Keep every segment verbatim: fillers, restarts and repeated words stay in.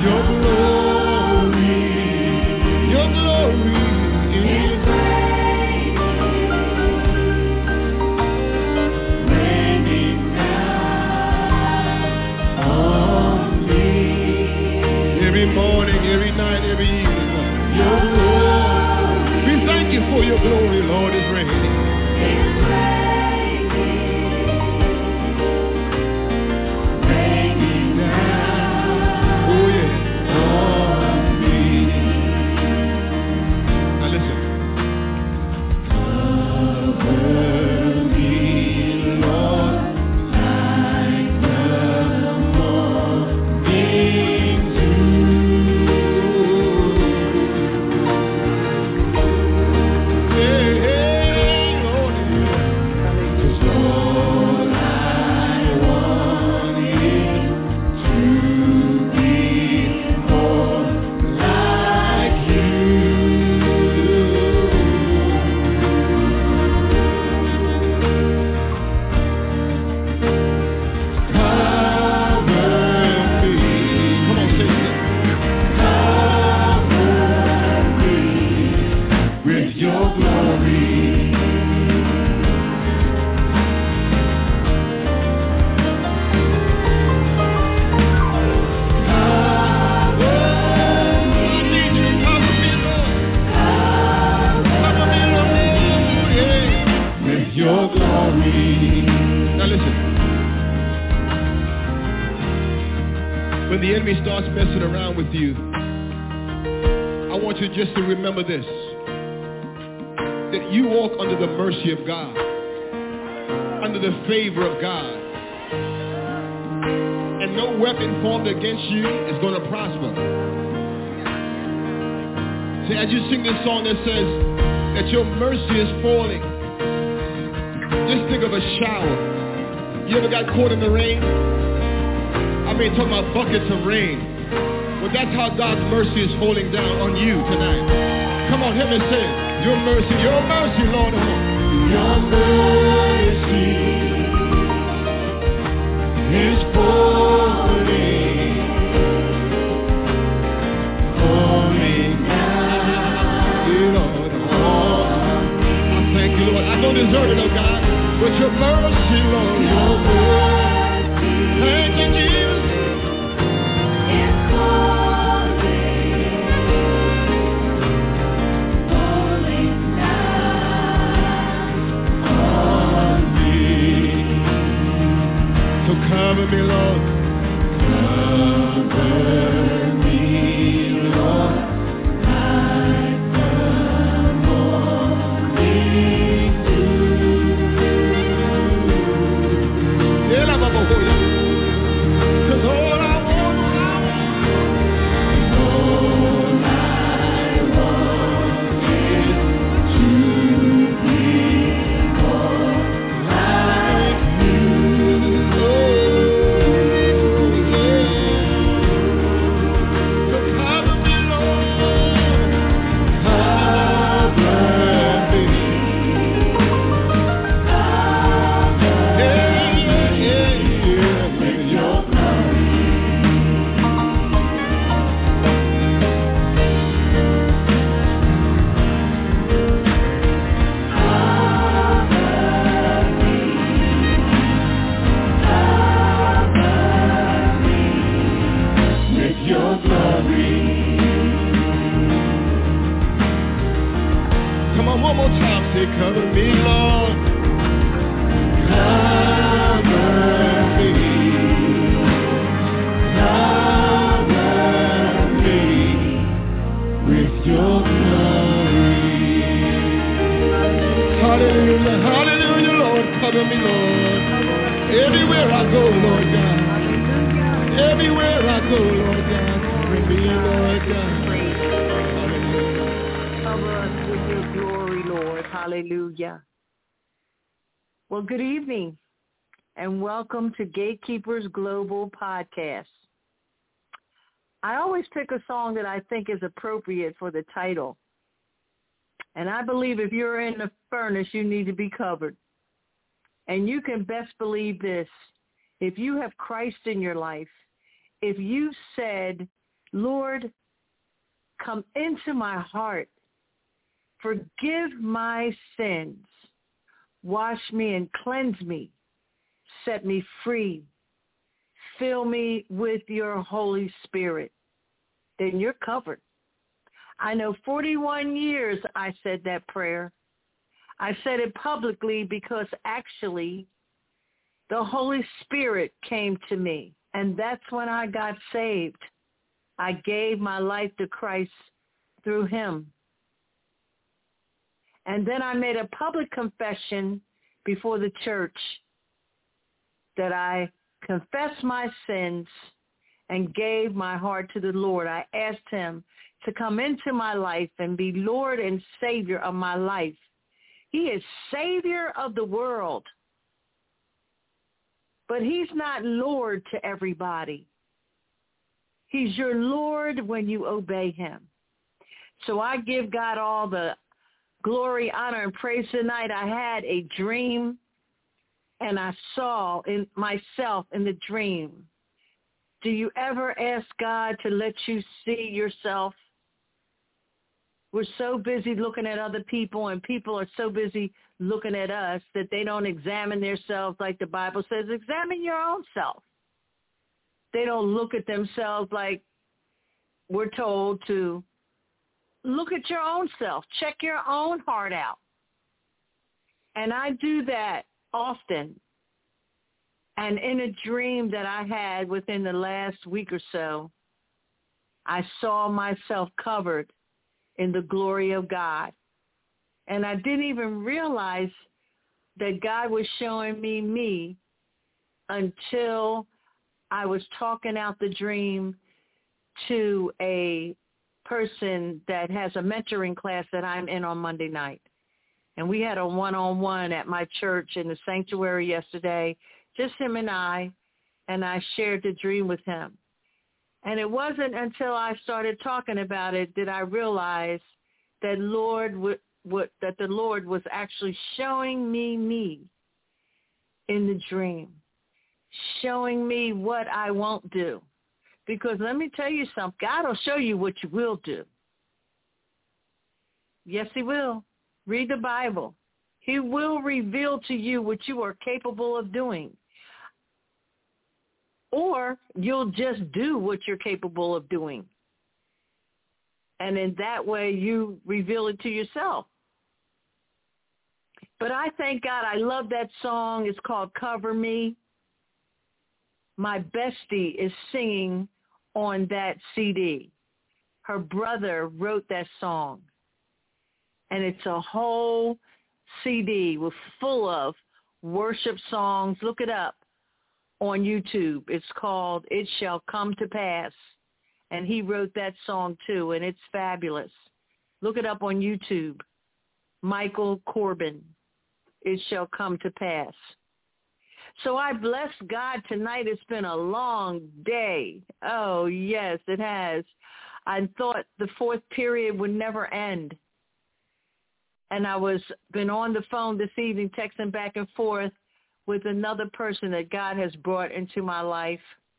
Your glory, your glory is raining down on me. Every morning, every night, every evening, your glory. We thank you for your glory, Lord, is raining. It's raining, raining down. Oh yeah. On me. Now listen. Cover me, Lord, like the morning dew. Hey, hey, Lord, 'cause Lord, I want it to be more like you. Cover me. Come on, say it. Cover me with your glory. Cover me. I need you to cover me, Lord. Cover me, Lord, yeah, with your glory. Now listen. When the enemy starts messing around with you, I want you just to remember this, that you walk under the mercy of God, under the favor of God, and no weapon formed against you is going to prosper. See, as you sing this song that says that your mercy is falling, just think of a shower. You ever got caught in the rain? I mean, talking about buckets of rain. Well, that's how God's mercy is falling down on you tonight. Come on, hear me say it. Your mercy, your mercy, Lord. Your mercy is falling, falling down, Lord, on me. I thank you, Lord. I don't deserve it, oh God, but your mercy, Lord. Your mercy. Thank you, Jesus. It's falling, falling down on me. So cover me, Lord. Cover me, Lord, like the morning dew. Yeah, la, la, la, la. 'Cause all I want, all I want, all I want is to be more like you. Oh, yeah. So cover me, Lord. Cover me. Yeah, yeah, yeah, with your glory. With your glory. Come on, one more time. Say, cover me, Lord. Cover me. Cover me with your glory. Hallelujah, hallelujah, Lord. Cover me, Lord. Everywhere I go, Lord God. Everywhere I go, Lord God. Bring me, Lord God. Hallelujah. Cover us with your glory, Lord. Hallelujah. Well, good evening, and welcome to Gatekeepers Global Podcast. I always pick a song that I think is appropriate for the title. And I believe if you're in the furnace, you need to be covered. And you can best believe this. If you have Christ in your life, if you said Lord, come into my heart. Forgive my sins. Wash me and cleanse me. Set me free. Fill me with your Holy Spirit. Then you're covered. I know forty-one years I said that prayer. I said it publicly because actually the Holy Spirit came to me, and that's when I got saved. I gave my life to Christ through him. And then I made a public confession before the church that I confessed my sins and gave my heart to the Lord. I asked him to come into my life and be Lord and Savior of my life. He is Savior of the world. But he's not Lord to everybody. He's your Lord when you obey him. So I give God all the glory, honor, and praise tonight. I had a dream, and I saw in myself in the dream. Do you ever ask God to let you see yourself? We're so busy looking at other people, and people are so busy looking at us that they don't examine themselves like the Bible says. Examine your own self. They don't look at themselves like we're told to. Look at your own self. Check your own heart out. And I do that often. And in a dream that I had within the last week or so, I saw myself covered in the glory of God. And I didn't even realize that God was showing me me until I was talking out the dream to a person that has a mentoring class that I'm in on Monday night. And we had a one-on-one at my church in the sanctuary yesterday, just him and I, and I shared the dream with him. And it wasn't until I started talking about it that I realized that Lord would, would, that the Lord was actually showing me me in the dream, showing me what I won't do. Because let me tell you something, God will show you what you will do. Yes, he will. Read the Bible. He will reveal to you what you are capable of doing. Or you'll just do what you're capable of doing. And in that way, you reveal it to yourself. But I thank God. I love that song. It's called Cover Me. My bestie is singing on that C D. Her brother wrote that song. And it's a whole C D with full of worship songs. Look it up on YouTube. It's called It Shall Come to Pass. And he wrote that song too, and it's fabulous. Look it up on YouTube. Michael Corbin. It Shall Come to Pass. So I bless God tonight. It's been a long day. Oh, yes, it has. I thought the fourth period would never end. And I was been on the phone this evening texting back and forth with another person that God has brought into my life.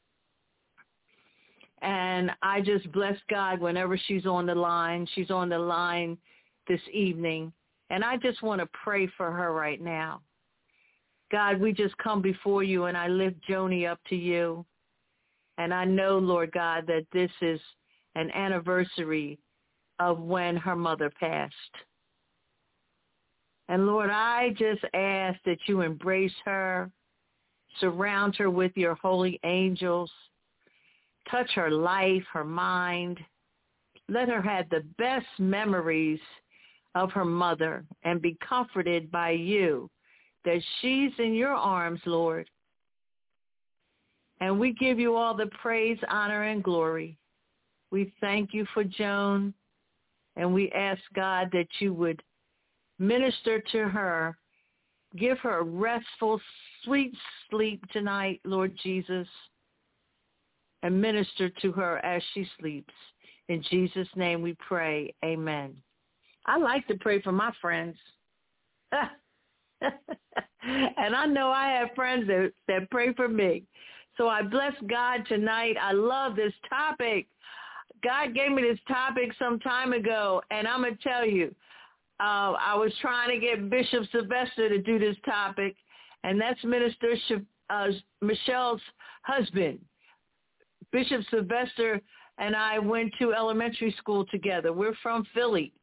And I just bless God whenever she's on the line. She's on the line this evening. And I just want to pray for her right now. God, we just come before you, and I lift Joni up to you. And I know, Lord God, that this is an anniversary of when her mother passed. And, Lord, I just ask that you embrace her, surround her with your holy angels, touch her life, her mind. Let her have the best memories of her mother and be comforted by you that she's in your arms, Lord. And we give you all the praise, honor, and glory. We thank you for Joan, and we ask, God, that you would minister to her. Give her a restful, sweet sleep tonight, Lord Jesus, and minister to her as she sleeps. In Jesus' name we pray. Amen. I like to pray for my friends. And I know I have friends that, that pray for me. So I bless God tonight. I love this topic. God gave me this topic some time ago, and I'm going to tell you, uh, I was trying to get Bishop Sylvester to do this topic, and that's Minister Sh- uh, Michelle's husband. Bishop Sylvester and I went to elementary school together. We're from Philly.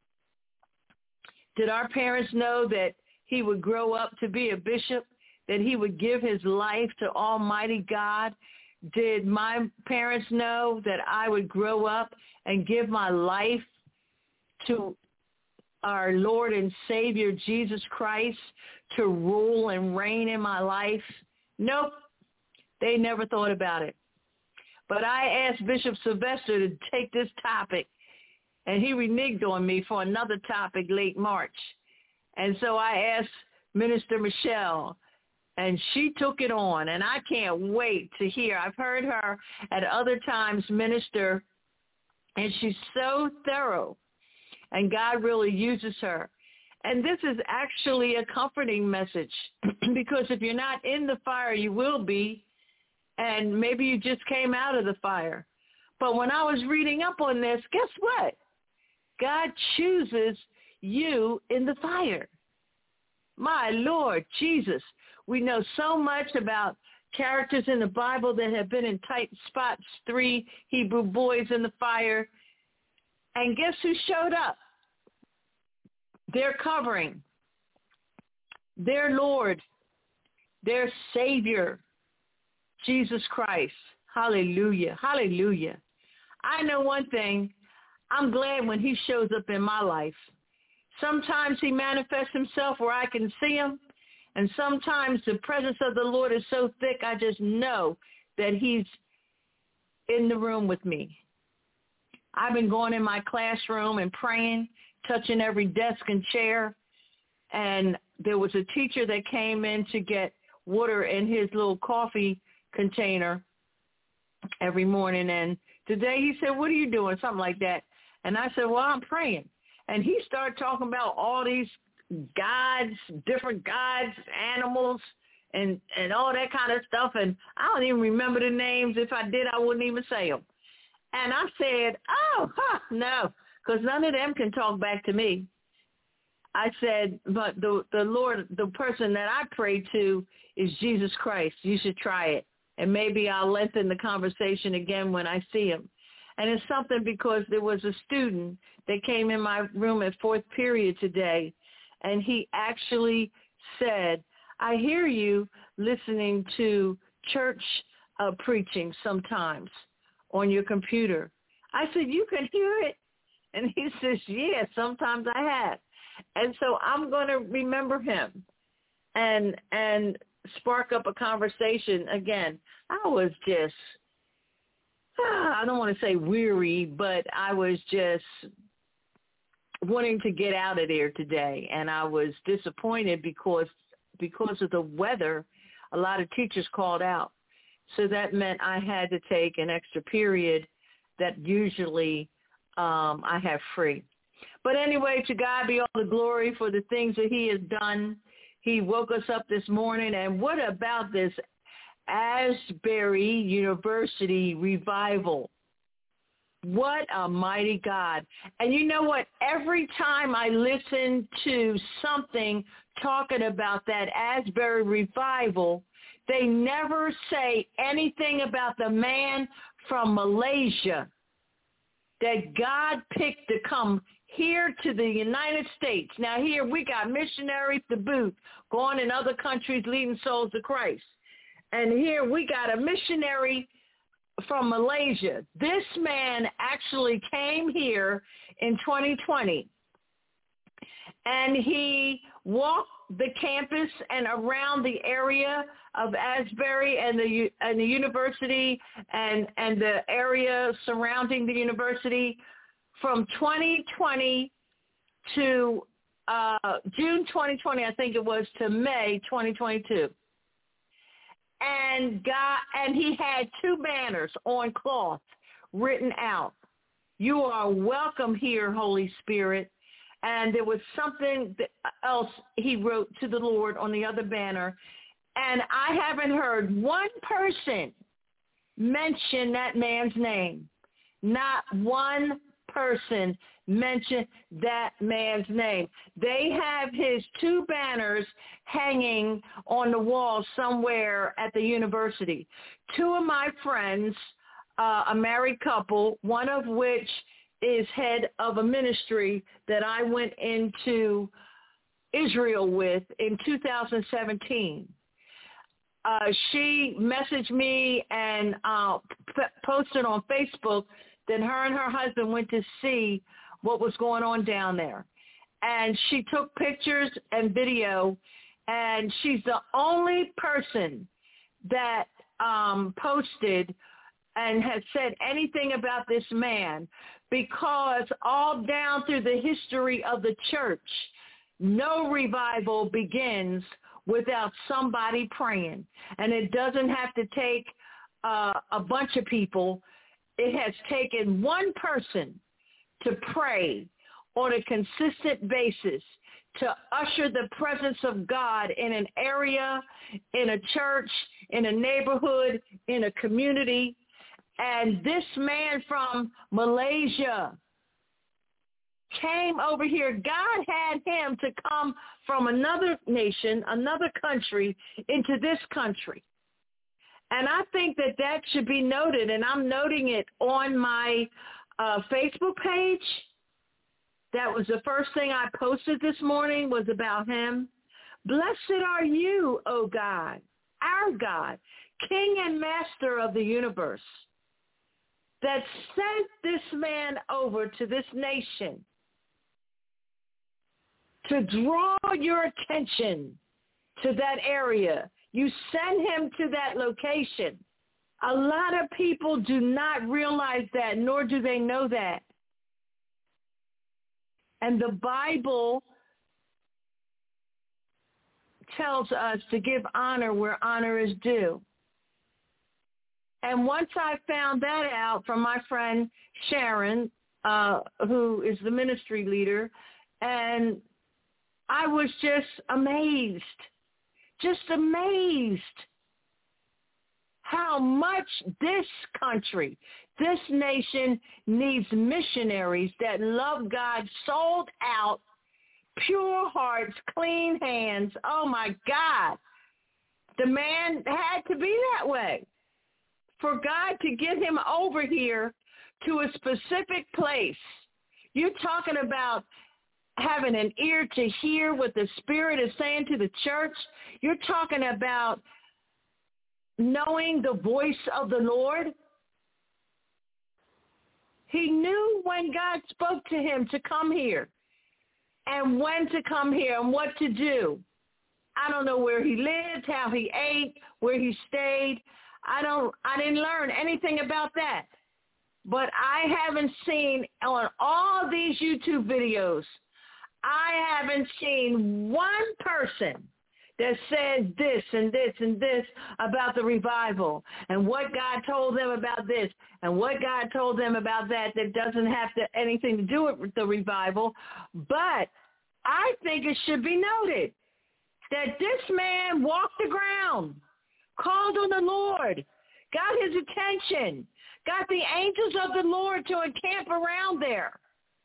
Did our parents know that he would grow up to be a bishop, that he would give his life to Almighty God? Did my parents know that I would grow up and give my life to our Lord and Savior, Jesus Christ, to rule and reign in my life? Nope. They never thought about it. But I asked Bishop Sylvester to take this topic, and he reneged on me for another topic late March. And so I asked Minister Michelle, and she took it on, and I can't wait to hear. I've heard her at other times minister, and she's so thorough, and God really uses her. And this is actually a comforting message, because if you're not in the fire, you will be, and maybe you just came out of the fire. But when I was reading up on this, guess what? God chooses you in the fire. My Lord Jesus. We know so much about characters in the Bible that have been in tight spots, three Hebrew boys in the fire. And guess who showed up? Their covering, their Lord, their Savior, Jesus Christ. Hallelujah. Hallelujah. I know one thing. I'm glad when he shows up in my life. Sometimes he manifests himself where I can see him. And sometimes the presence of the Lord is so thick, I just know that he's in the room with me. I've been going in my classroom and praying, touching every desk and chair. And there was a teacher that came in to get water in his little coffee container every morning. And today he said, "What are you doing?" Something like that. And I said, "Well, I'm praying." And he started talking about all these gods, different gods, animals, and, and all that kind of stuff. And I don't even remember the names. If I did, I wouldn't even say them. And I said, oh, huh, no, because none of them can talk back to me. I said, but the, the Lord, the person that I pray to is Jesus Christ. You should try it. And maybe I'll lengthen the conversation again when I see him. And it's something because there was a student that came in my room at fourth period today, and he actually said, I hear you listening to church uh, preaching sometimes on your computer. I said, you can hear it? And he says, yeah, sometimes I have. And so I'm going to remember him and and spark up a conversation again. I was just, I don't want to say weary, but I was just wanting to get out of there today. And I was disappointed because because of the weather, a lot of teachers called out. So that meant I had to take an extra period that usually um, I have free. But anyway, to God be all the glory for the things that he has done. He woke us up this morning. And what about this Asbury University revival? What a mighty God. And you know what? Every time I listen to something talking about that Asbury revival, they never say anything about the man from Malaysia that God picked to come here to the United States. Now here we got missionaries to boot going in other countries leading souls to Christ. And here we got a missionary from Malaysia. This man actually came here in twenty twenty, and he walked the campus and around the area of Asbury and the and the university and and the area surrounding the university from twenty twenty to uh, June twenty twenty, I think it was, to May twenty twenty-two. And God, and he had two banners on cloth written out. You are welcome here, Holy Spirit. And there was something else he wrote to the Lord on the other banner. And I haven't heard one person mention that man's name. Not one person mentioned that man's name. They have his two banners hanging on the wall somewhere at the university. Two of my friends, uh, a married couple, one of which is head of a ministry that I went into Israel with in two thousand seventeen. Uh, she messaged me and uh, p- posted on Facebook that her and her husband went to see what was going on down there. And she took pictures and video, and she's the only person that um, posted and has said anything about this man, because all down through the history of the church, no revival begins without somebody praying. And it doesn't have to take uh, a bunch of people. It has taken one person to pray on a consistent basis to usher the presence of God in an area, in a church, in a neighborhood, in a community. And this man from Malaysia came over here. God had him to come from another nation, another country, into this country. And I think that that should be noted, and I'm noting it on my uh, Facebook page. That was the first thing I posted this morning, was about him. Blessed are you, O God, our God, King and Master of the universe, that sent this man over to this nation to draw your attention to that area. You send him to that location. A lot of people do not realize that, nor do they know that. And the Bible tells us to give honor where honor is due. And once I found that out from my friend Sharon, uh, who is the ministry leader, and I was just amazed, just amazed how much this country, this nation needs missionaries that love God, sold out, pure hearts, clean hands. Oh, my God. The man had to be that way for God to get him over here to a specific place. You're talking about having an ear to hear what the Spirit is saying to the church. You're talking about knowing the voice of the Lord. He knew when God spoke to him to come here and when to come here and what to do. I don't know where he lived, how he ate, where he stayed. I don't, I didn't learn anything about that. But I haven't seen on all these YouTube videos, I haven't seen one person that says this and this and this about the revival and what God told them about this and what God told them about that that doesn't have to, anything to do with the revival. But I think it should be noted that this man walked the ground, called on the Lord, got his attention, got the angels of the Lord to encamp around there.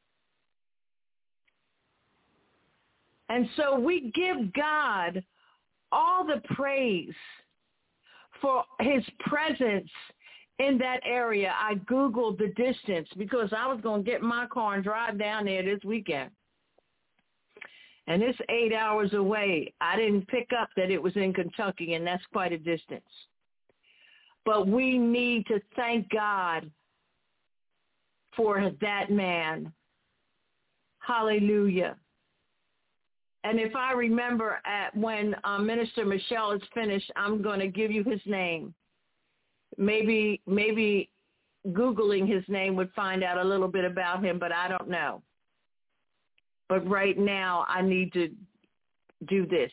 And so we give God all the praise for his presence in that area. I Googled the distance because I was going to get in my car and drive down there this weekend. And it's eight hours away. I didn't pick up that it was in Kentucky, and that's quite a distance. But we need to thank God for that man. Hallelujah. And if I remember at when uh, Minister Michelle is finished, I'm going to give you his name. Maybe maybe Googling his name would find out a little bit about him, but I don't know. But right now I need to do this.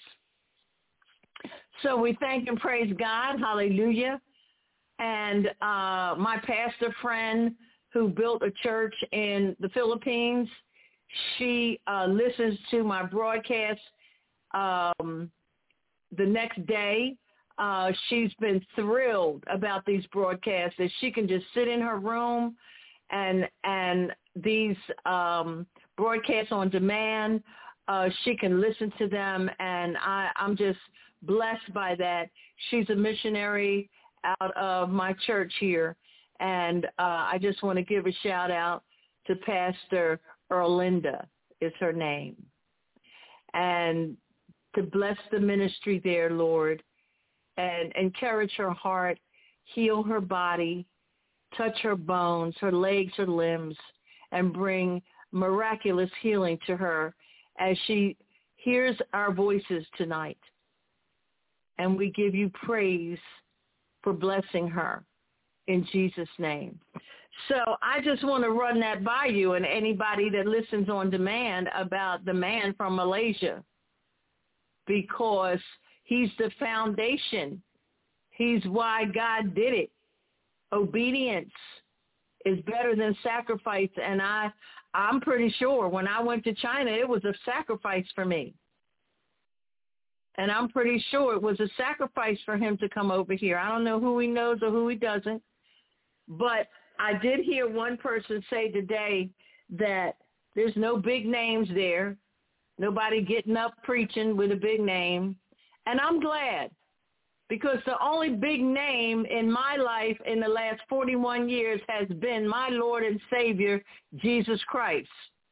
So we thank and praise God. Hallelujah. And uh, my pastor friend who built a church in the Philippines, she uh, listens to my broadcast um, the next day. Uh, she's been thrilled about these broadcasts, that she can just sit in her room and and these um, broadcasts on demand. Uh, she can listen to them, and I, I'm just blessed by that. She's a missionary out of my church here, and uh, I just want to give a shout out to Pastor Erlinda is her name, and to bless the ministry there, Lord, and encourage her heart, heal her body, touch her bones, her legs, her limbs, and bring miraculous healing to her as she hears our voices tonight. And we give you praise for blessing her in Jesus' name. So I just want to run that by you and anybody that listens on demand about the man from Malaysia, because he's the foundation. He's why God did it. Obedience is better than sacrifice. And I, I'm pretty sure when I went to China, it was a sacrifice for me. And I'm pretty sure it was a sacrifice for him to come over here. I don't know who he knows or who he doesn't. But I did hear one person say today that there's no big names there. Nobody getting up preaching with a big name. And I'm glad, because the only big name in my life in the last forty-one years has been my Lord and Savior, Jesus Christ.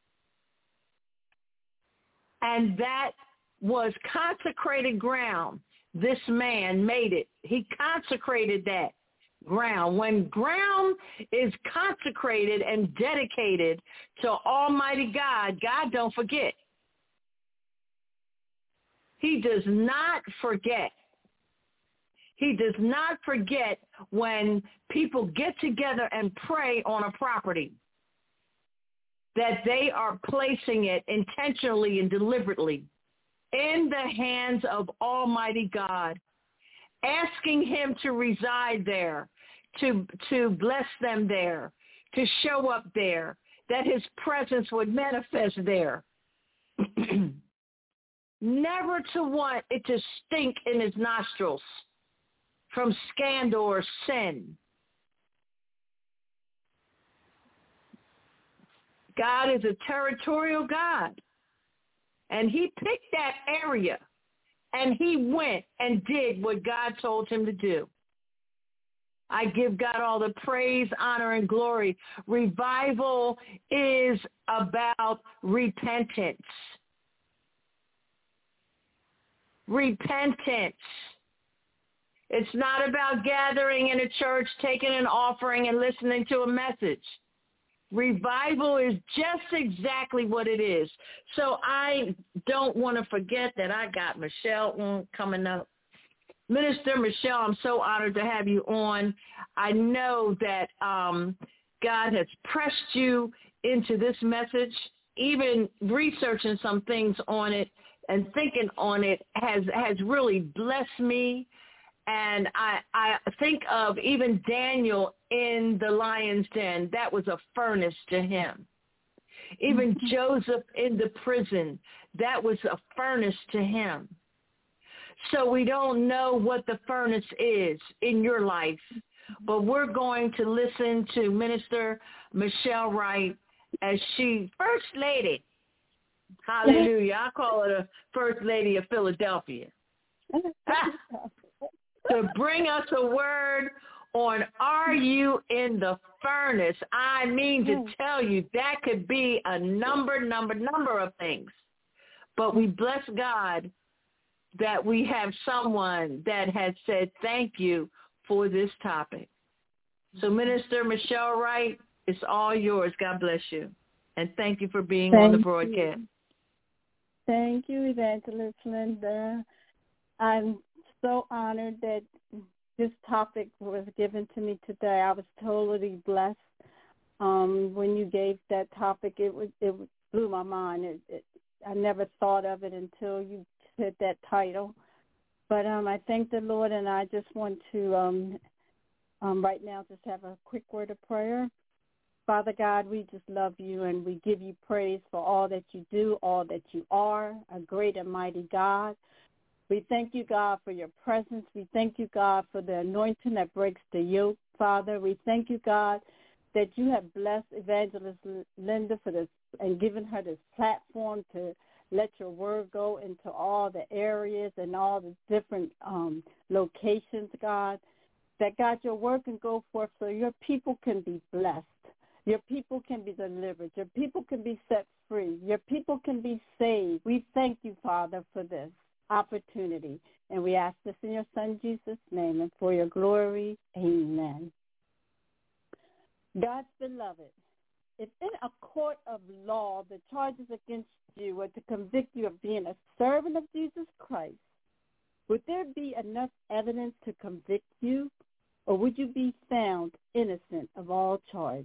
And that was consecrated ground. This man made it. He consecrated that ground. When ground is consecrated and dedicated to Almighty God, God don't forget. He does not forget. He does not forget when people get together and pray on a property, that they are placing it intentionally and deliberately in the hands of Almighty God, asking him to reside there, to, to bless them there, to show up there, that his presence would manifest there. Never to want it to stink in his nostrils from scandal or sin. God is a territorial God. And he picked that area, and he went and did what God told him to do. I give God all the praise, honor, and glory. Revival is about repentance. Repentance. It's not about gathering in a church, taking an offering, and listening to a message. Revival is just exactly what it is. So I don't want to forget that I got Michelle coming up. Minister Michelle, I'm so honored to have you on. I know that um, God has pressed you into this message. Even researching some things on it and thinking on it has, has really blessed me. And I, I think of even Daniel in the lion's den. That was a furnace to him. Even mm-hmm. Joseph in the prison. That was a furnace to him. So we don't know what the furnace is in your life. But we're going to listen to Minister Michelle Wright as she, First Lady. Hallelujah. I call her the First Lady of Philadelphia. To bring us a word on, are you in the furnace? I mean to tell you, that could be a number, number, number of things. But we bless God that we have someone that has said thank you for this topic. So Minister Michelle Wright, it's all yours. God bless you. And thank you for being thank on the broadcast. You. Thank you, Evangelist Linda. I'm so honored that this topic was given to me today. I was totally blessed. Um, when you gave that topic, it was it blew my mind. It, it, I never thought of it until you said that title. But um, I thank the Lord, and I just want to um, um, right now just have a quick word of prayer. Father God, we just love you, and we give you praise for all that you do, all that you are, a great and mighty God. We thank you, God, for your presence. We thank you, God, for the anointing that breaks the yoke, Father. We thank you, God, that you have blessed Evangelist Linda for this and given her this platform to let your word go into all the areas and all the different um, locations, God, that, God, your word can go forth so your people can be blessed. Your people can be delivered. Your people can be set free. Your people can be saved. We thank you, Father, for this opportunity. And we ask this in your Son, Jesus' name, and for your glory. Amen. God's beloved, if in a court of law the charges against you were to convict you of being a servant of Jesus Christ, would there be enough evidence to convict you, or would you be found innocent of all charges?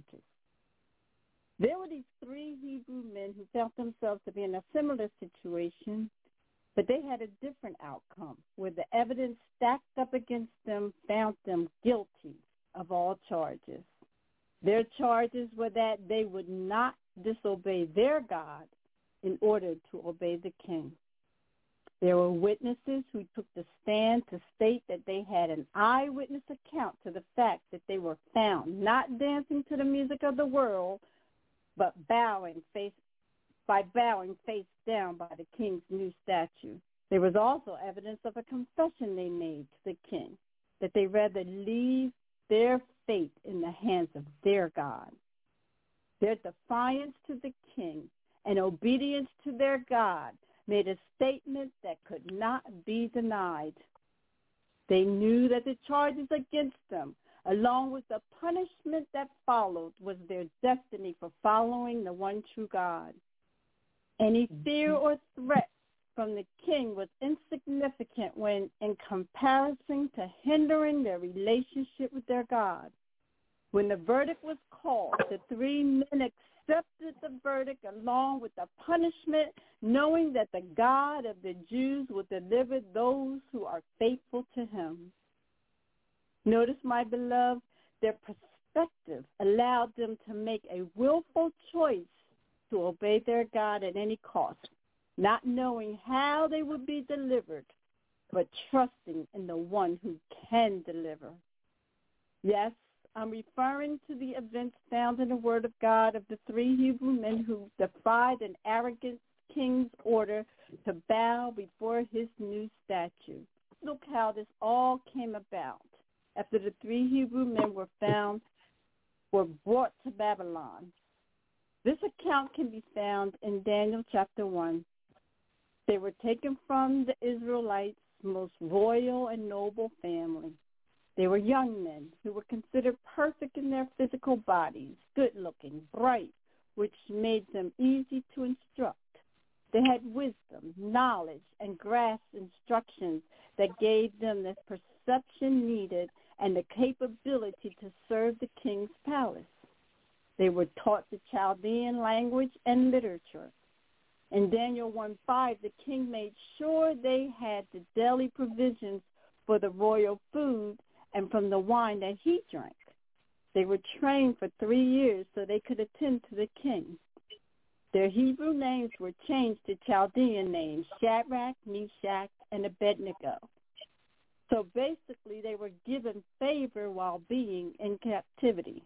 There were these three Hebrew men who felt themselves to be in a similar situation, but they had a different outcome, where the evidence stacked up against them found them guilty of all charges. Their charges were that they would not disobey their God in order to obey the king. There were witnesses who took the stand to state that they had an eyewitness account to the fact that they were found not dancing to the music of the world, but bowing face by bowing face down by the king's new statue. There was also evidence of a confession they made to the king, that they rather leave their fate in the hands of their God. Their defiance to the king and obedience to their God made a statement that could not be denied. They knew that the charges against them, along with the punishment that followed, was their destiny for following the one true God. Any fear or threat from the king was insignificant when in comparison to hindering their relationship with their God. When the verdict was called, the three men accepted the verdict along with the punishment, knowing that the God of the Jews will deliver those who are faithful to him. Notice, my beloved, their perspective allowed them to make a willful choice to obey their God at any cost, not knowing how they would be delivered, but trusting in the one who can deliver. Yes, I'm referring to the events found in the Word of God of the three Hebrew men who defied an arrogant king's order to bow before his new statue. Look how this all came about. After the three Hebrew men were found, were brought to Babylon. This account can be found in Daniel chapter one. They were taken from the Israelites' most royal and noble family. They were young men who were considered perfect in their physical bodies, good-looking, bright, which made them easy to instruct. They had wisdom, knowledge, and grasped instructions that gave them the perception needed and the capability to serve the king's palace. They were taught the Chaldean language and literature. In Daniel one five, the king made sure they had the daily provisions for the royal food and from the wine that he drank. They were trained for three years so they could attend to the king. Their Hebrew names were changed to Chaldean names, Shadrach, Meshach, and Abednego. So basically, they were given favor while being in captivity.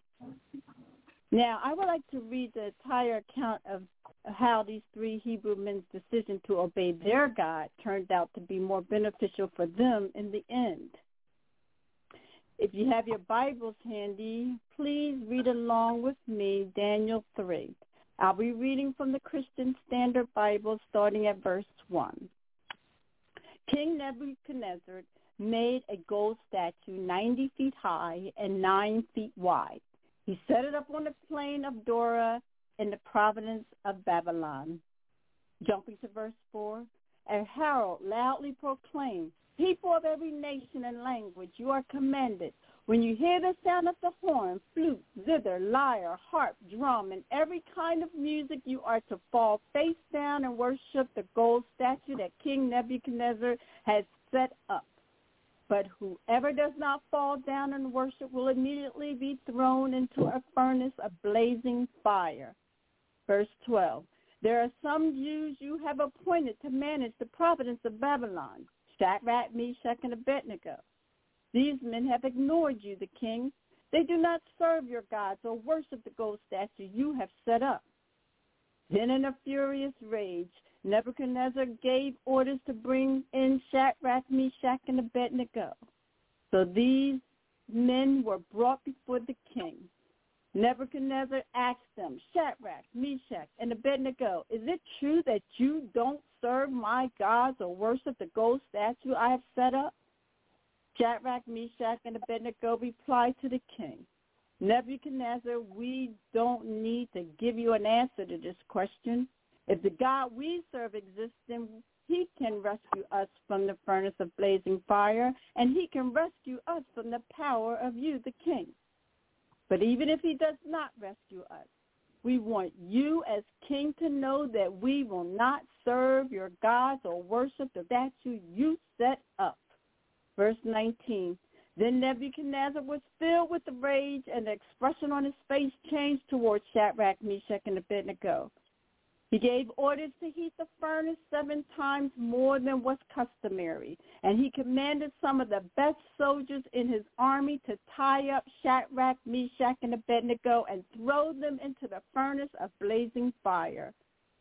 Now, I would like to read the entire account of how these three Hebrew men's decision to obey their God turned out to be more beneficial for them in the end. If you have your Bibles handy, please read along with me Daniel three. I'll be reading from the Christian Standard Bible starting at verse one. King Nebuchadnezzar made a gold statue ninety feet high and nine feet wide. He set it up on the plain of Dura in the province of Babylon. Jumping to verse four, a herald loudly proclaimed, "People of every nation and language, you are commanded, when you hear the sound of the horn, flute, zither, lyre, harp, drum, and every kind of music, you are to fall face down and worship the gold statue that King Nebuchadnezzar has set up. But whoever does not fall down and worship will immediately be thrown into a furnace of blazing fire." Verse twelve, there are some Jews you have appointed to manage the province of Babylon, Shadrach, Meshach, and Abednego. These men have ignored you, the king. They do not serve your gods or worship the gold statue you have set up. Then in a furious rage, Nebuchadnezzar gave orders to bring in Shadrach, Meshach, and Abednego. So these men were brought before the king. Nebuchadnezzar asked them, Shadrach, Meshach, and Abednego, is it true that you don't serve my gods or worship the gold statue I have set up? Shadrach, Meshach, and Abednego replied to the king, Nebuchadnezzar, we don't need to give you an answer to this question. If the God we serve exists, then he can rescue us from the furnace of blazing fire, and he can rescue us from the power of you, the king. But even if he does not rescue us, we want you as king to know that we will not serve your gods or worship the statue you set up. Verse nineteen, then Nebuchadnezzar was filled with rage, and the expression on his face changed towards Shadrach, Meshach, and Abednego. He gave orders to heat the furnace seven times more than was customary, and he commanded some of the best soldiers in his army to tie up Shadrach, Meshach, and Abednego and throw them into the furnace of blazing fire.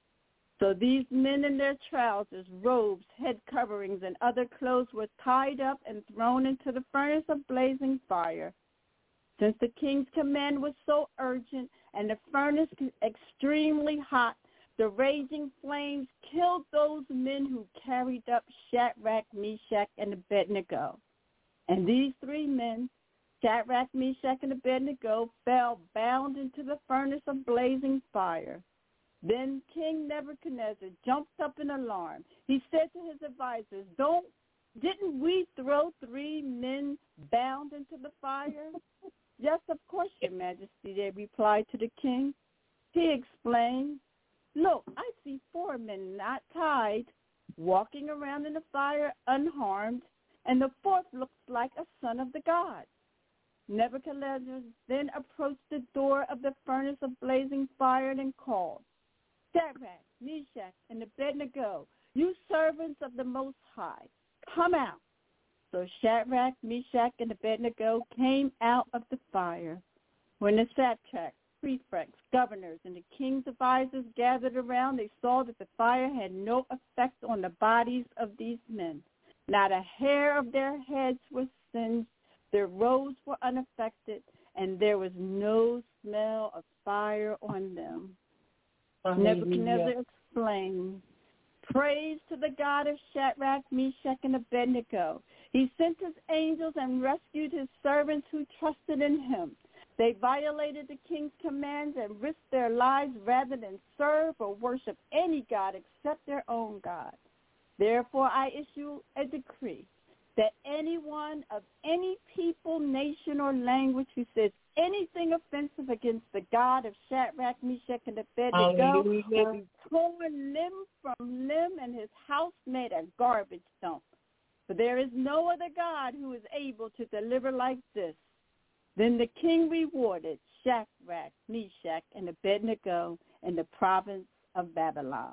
So these men in their trousers, robes, head coverings, and other clothes were tied up and thrown into the furnace of blazing fire. Since the king's command was so urgent and the furnace extremely hot, the raging flames killed those men who carried up Shadrach, Meshach, and Abednego. And these three men, Shadrach, Meshach, and Abednego, fell bound into the furnace of blazing fire. Then King Nebuchadnezzar jumped up in alarm. He said to his advisors, Don't, didn't we throw three men bound into the fire? Yes, of course, Your Majesty, they replied to the king. He explained, Look, I see four men not tied, walking around in the fire unharmed, and the fourth looks like a son of the gods. Nebuchadnezzar then approached the door of the furnace of blazing fire and called, Shadrach, Meshach, and Abednego, you servants of the Most High, come out. So Shadrach, Meshach, and Abednego came out of the fire. When the satraps, prefects, governors, and the king's advisors gathered around, they saw that the fire had no effect on the bodies of these men. Not a hair of their heads was singed, their robes were unaffected, and there was no smell of fire on them. Hallelujah. Nebuchadnezzar explained, Praise to the God of Shadrach, Meshach, and Abednego. He sent his angels and rescued his servants who trusted in him. They violated the king's commands and risked their lives rather than serve or worship any god except their own God. Therefore, I issue a decree that anyone of any people, nation, or language who says anything offensive against the God of Shadrach, Meshach, and Abednego will be torn limb from limb and his house made a garbage dump. For there is no other God who is able to deliver like this. Then the king rewarded Shadrach, Meshach, and Abednego in the province of Babylon.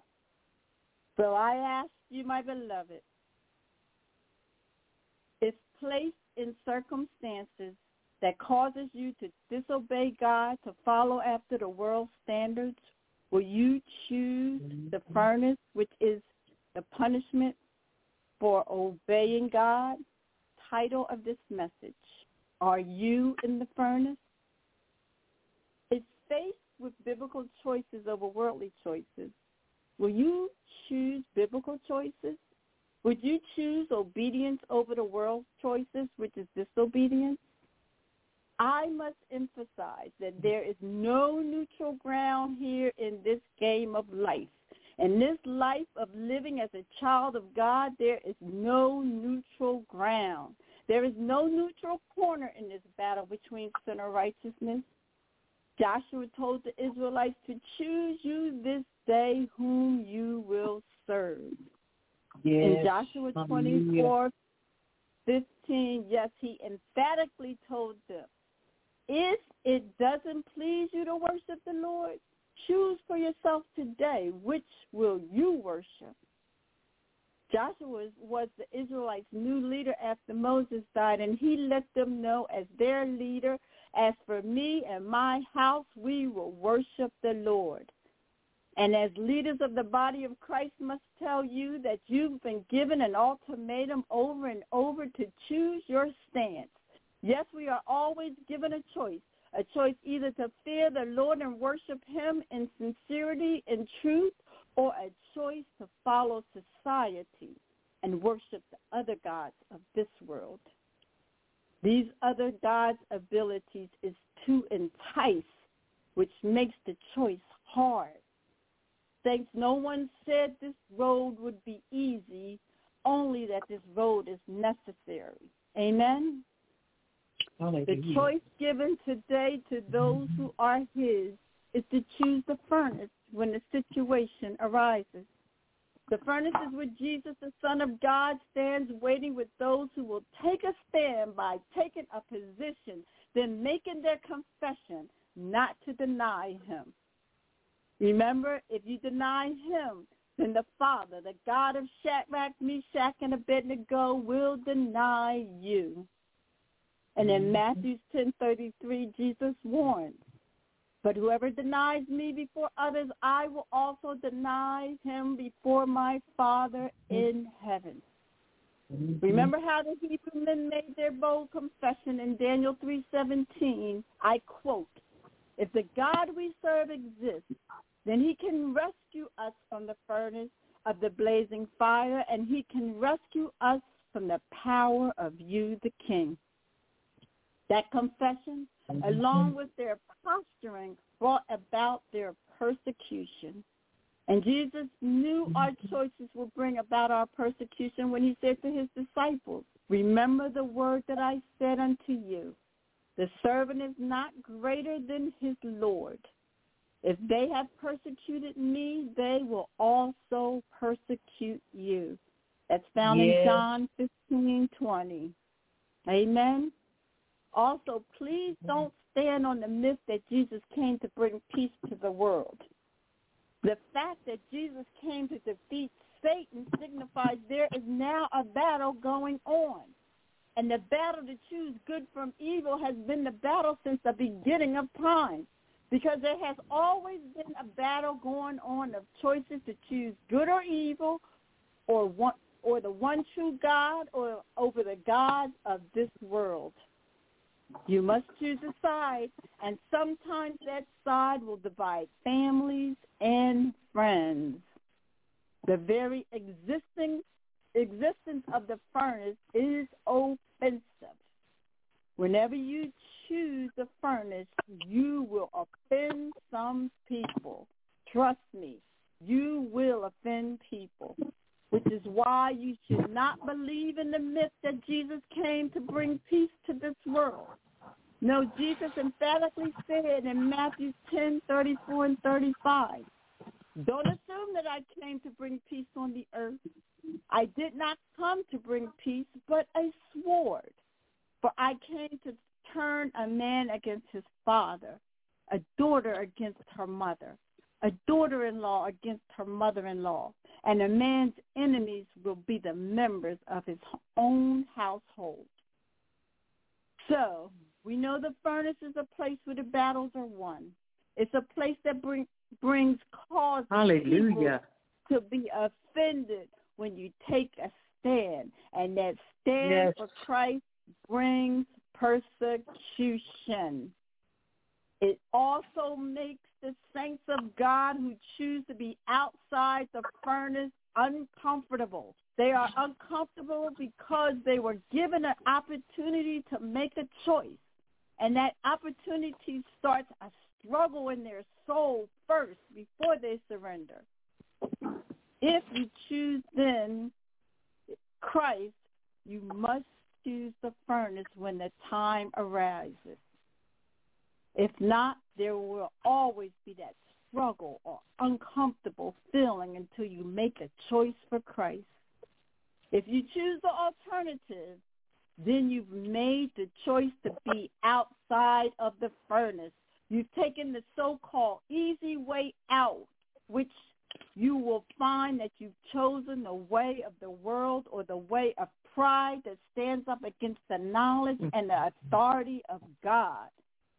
So I ask you, my beloved, if placed in circumstances that causes you to disobey God, to follow after the world's standards, will you choose the furnace, which is the punishment for obeying God? Title of this message, Are you in the furnace? If faced with biblical choices over worldly choices, will you choose biblical choices? Would you choose obedience over the world's choices, which is disobedience? I must emphasize that there is no neutral ground here in this game of life. In this life of living as a child of God, there is no neutral ground. There is no neutral corner in this battle between sin and righteousness. Joshua told the Israelites to choose you this day whom you will serve. Yes. In Joshua twenty-four fifteen, yes, he emphatically told them, if it doesn't please you to worship the Lord, choose for yourself today which will you worship. Joshua was the Israelites' new leader after Moses died, and he let them know as their leader, As for me and my house, we will worship the Lord. And as leaders of the body of Christ must tell you that you've been given an ultimatum over and over to choose your stance. Yes, we are always given a choice, a choice either to fear the Lord and worship him in sincerity and truth, or a choice to follow society and worship the other gods of this world. These other gods' abilities is to entice, which makes the choice hard. Thanks, no one said this road would be easy, only that this road is necessary. Amen? Hallelujah. The choice given today to those who are his is to choose the furnace when the situation arises. The furnace is where Jesus, the Son of God, stands waiting with those who will take a stand by taking a position, then making their confession not to deny him. Remember, if you deny him, then the Father, the God of Shadrach, Meshach, and Abednego, will deny you. And in Matthew ten thirty-three, Jesus warns, but whoever denies me before others, I will also deny him before my Father in heaven. Remember how the Hebrew men made their bold confession in Daniel three seventeen. I quote, if the God we serve exists, then he can rescue us from the furnace of the blazing fire, and he can rescue us from the power of you, the King. That confession, along with their posturing, brought about their persecution. And Jesus knew our choices would bring about our persecution when he said to his disciples, remember the word that I said unto you. The servant is not greater than his Lord. If they have persecuted me, they will also persecute you. That's found yes. in John fifteen twenty. Amen. Also, please don't stand on the myth that Jesus came to bring peace to the world. The fact that Jesus came to defeat Satan signifies there is now a battle going on. And the battle to choose good from evil has been the battle since the beginning of time, because there has always been a battle going on of choices to choose good or evil, or one, or the one true God, or over the gods of this world. You must choose a side, and sometimes that side will divide families and friends. The very existing existence of the furnace is offensive. Whenever you choose the furnace, you will offend some people. Trust me, you will offend people, which is why you should not believe in the myth that Jesus came to bring peace to this world. No, Jesus emphatically said in Matthew ten thirty-four and thirty-five, don't assume that I came to bring peace on the earth. I did not come to bring peace, but a sword. For I came to turn a man against his father, a daughter against her mother, a daughter-in-law against her mother-in-law, and a man's enemies will be the members of his own household. So, we know the furnace is a place where the battles are won. It's a place that bring, brings cause Hallelujah. to be offended when you take a stand. And that stand yes. for Christ brings persecution. It also makes the saints of God who choose to be outside the furnace uncomfortable. They are uncomfortable because they were given an opportunity to make a choice. And that opportunity starts a struggle in their soul first before they surrender. If you choose then Christ, you must choose the furnace when the time arises. If not, there will always be that struggle or uncomfortable feeling until you make a choice for Christ. If you choose the alternative, then you've made the choice to be outside of the furnace. You've taken the so-called easy way out, which you will find that you've chosen the way of the world or the way of pride that stands up against the knowledge and the authority of God.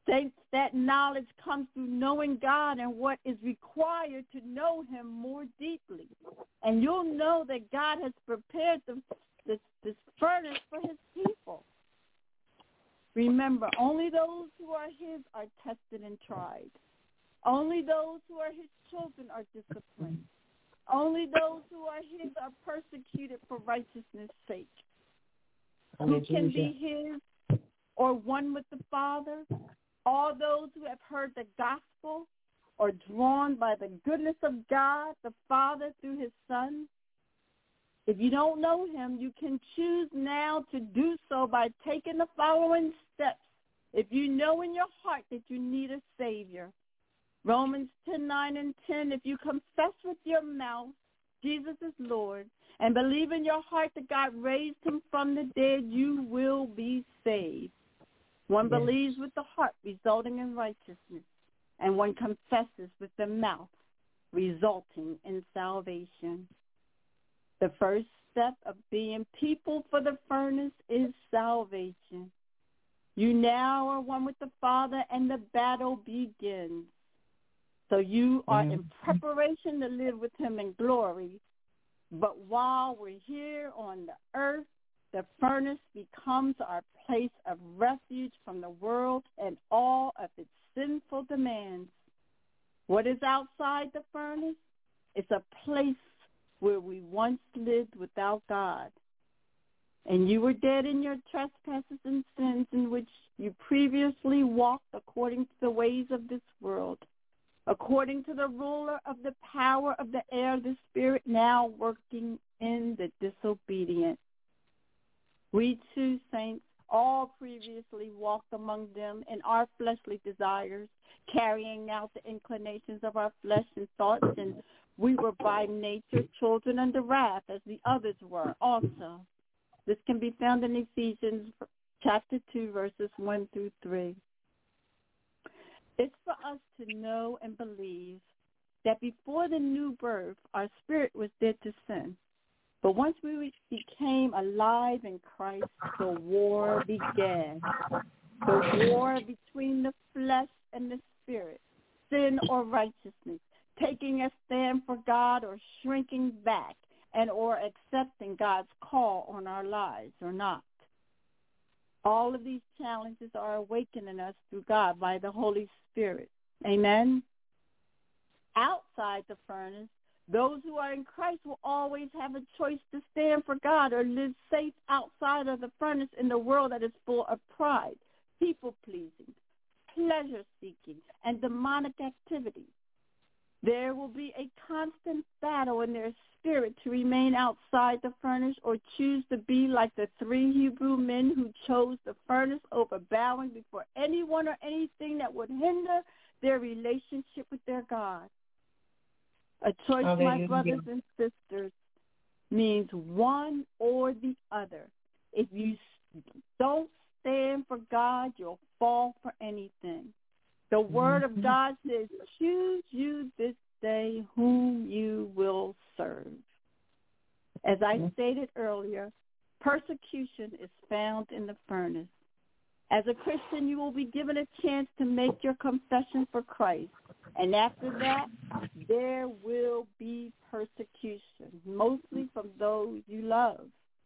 Saints, that knowledge comes through knowing God and what is required to know him more deeply. And you'll know that God has prepared the, this, this furnace for his people. Remember, only those who are his are tested and tried. Only those who are his children are disciplined. Only those who are his are persecuted for righteousness' sake. Who can be his or one with the Father? All those who have heard the gospel or drawn by the goodness of God, the Father, through his Son. If you don't know him, you can choose now to do so by taking the following steps. If you know in your heart that you need a Savior. Romans ten, nine, and ten, if you confess with your mouth Jesus is Lord and believe in your heart that God raised him from the dead, you will be saved. One yes. believes with the heart, resulting in righteousness, and one confesses with the mouth, resulting in salvation. The first step of being people for the furnace is salvation. You now are one with the Father, and the battle begins. So you are in preparation to live with him in glory. But while we're here on the earth, the furnace becomes our place of refuge from the world and all of its sinful demands. What is outside the furnace? It's a place where we once lived without God. And you were dead in your trespasses and sins in which you previously walked according to the ways of this world, according to the ruler of the power of the air, the spirit now working in the disobedient. We too, saints, all previously walked among them in our fleshly desires, carrying out the inclinations of our flesh and thoughts, and we were by nature children under wrath, as the others were also. This can be found in Ephesians chapter two, verses one through three. It's for us to know and believe that before the new birth, our spirit was dead to sin. But once we became alive in Christ, the war began. The war between the flesh and the spirit, sin or righteousness, taking a stand for God or shrinking back, and or accepting God's call on our lives or not. All of these challenges are awakened in us through God by the Holy Spirit. Amen? Outside the furnace, those who are in Christ will always have a choice to stand for God or live safe outside of the furnace in the world that is full of pride, people-pleasing, pleasure-seeking, and demonic activity. There will be a constant battle in their spirit to remain outside the furnace or choose to be like the three Hebrew men who chose the furnace over bowing before anyone or anything that would hinder their relationship with their God. A choice, my brothers and sisters, means one or the other. If you don't stand for God, you'll fall for anything. The word of God says, choose you this day whom you will serve. As I stated earlier, persecution is found in the furnace. As a Christian, you will be given a chance to make your confession for Christ. And after that, there will be persecution, mostly from those you love.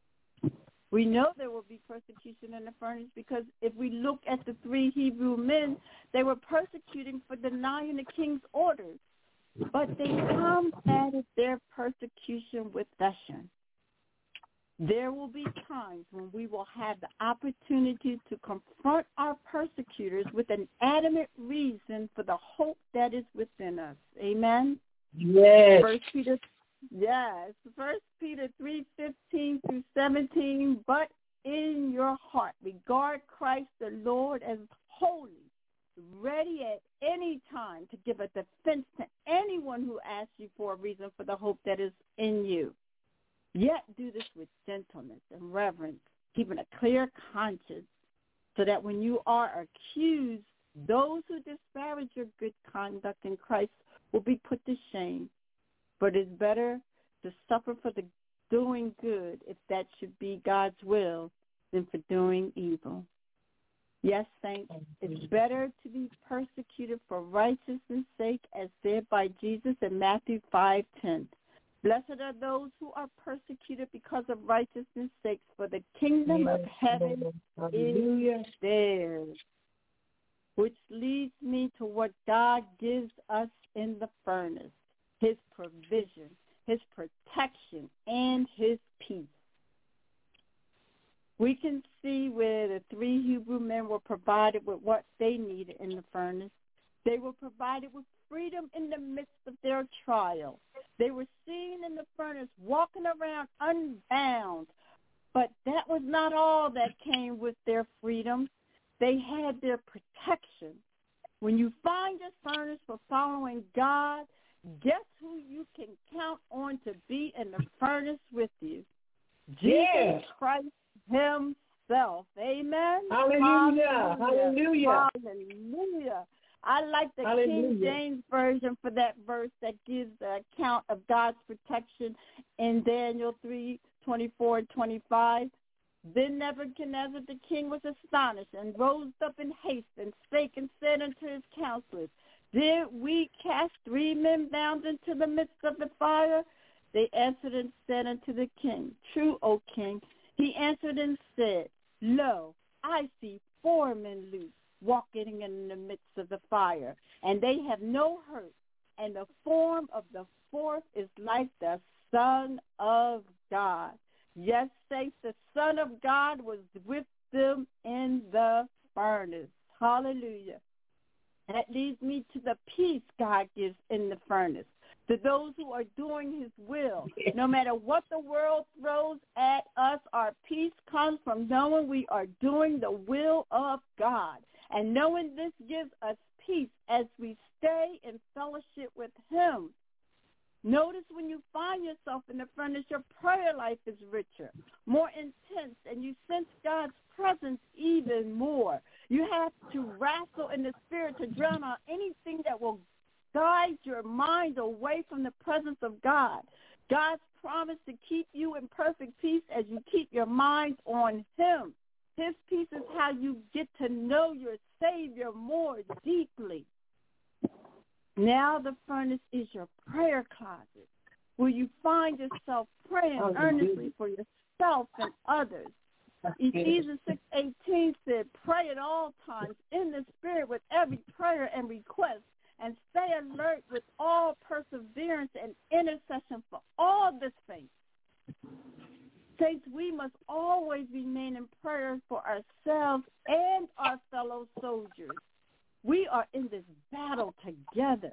We know there will be persecution in the furnace because if we look at the three Hebrew men, they were persecuting for denying the king's orders. But they combated their persecution with passion. There will be times when we will have the opportunity to confront our persecutors with an adamant reason for the hope that is within us. Amen? Yes. First Peter, yes. First Peter three fifteen through seventeen. But in your heart, regard Christ the Lord as holy, ready at any time to give a defense to anyone who asks you for a reason for the hope that is in you. Yet do this with gentleness and reverence, keeping a clear conscience, so that when you are accused, those who disparage your good conduct in Christ will be put to shame. But it's better to suffer for the doing good, if that should be God's will, than for doing evil. Yes, saints, it's better to be persecuted for righteousness' sake, as said by Jesus in Matthew five ten. Blessed are those who are persecuted because of righteousness' sake, for the kingdom yes, of heaven Lord. Is theirs. Which leads me to what God gives us in the furnace, his provision, his protection, and his peace. We can see where the three Hebrew men were provided with what they needed in the furnace. They were provided with freedom in the midst of their trial. They were seen in the furnace walking around unbound. But that was not all that came with their freedom. They had their protection. When you find your furnace for following God, guess who you can count on to be in the furnace with you? Jesus yes. Christ himself. Amen. Hallelujah. Hallelujah. Hallelujah. I like the Hallelujah. King James Version for that verse that gives the account of God's protection in Daniel three twenty-four and twenty-five. Then Nebuchadnezzar the king was astonished and rose up in haste and spake and said unto his counselors, Did we cast three men bound into the midst of the fire? They answered and said unto the king, True, O king. He answered and said, Lo, I see four men loose, walking in the midst of the fire, and they have no hurt, and the form of the fourth is like the Son of God. Yes, saints, the Son of God was with them in the furnace. Hallelujah. That leads me to the peace God gives in the furnace. To those who are doing his will. No matter what the world throws at us, our peace comes from knowing we are doing the will of God. And knowing this gives us peace as we stay in fellowship with him. Notice when you find yourself in the furnace, your prayer life is richer, more intense, and you sense God's presence even more. You have to wrestle in the spirit to drown out anything that will guide your mind away from the presence of God. God's promise to keep you in perfect peace as you keep your mind on him. His peace is how you get to know your Savior more deeply. Now the furnace is your prayer closet, where you find yourself praying oh, earnestly for yourself and others. Ephesians six eighteen said, Pray at all times in the Spirit with every prayer and request, and stay alert with all perseverance and intercession for all the saints. Saints, we must always remain in prayer for ourselves and our fellow soldiers. We are in this battle together.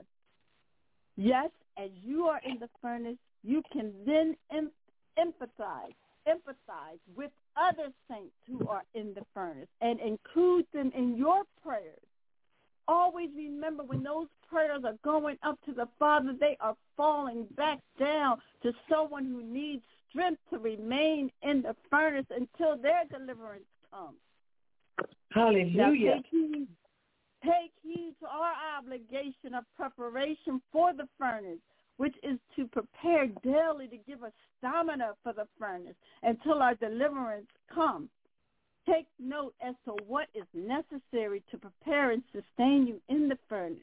Yes, as you are in the furnace, you can then em- empathize, empathize with other saints who are in the furnace and include them in your prayers. Always remember when those prayers are going up to the Father, they are falling back down to someone who needs strength to remain in the furnace until their deliverance comes. Hallelujah. Now, take heed, take heed to our obligation of preparation for the furnace, which is to prepare daily to give us stamina for the furnace until our deliverance comes. Take note as to what is necessary to prepare and sustain you in the furnace.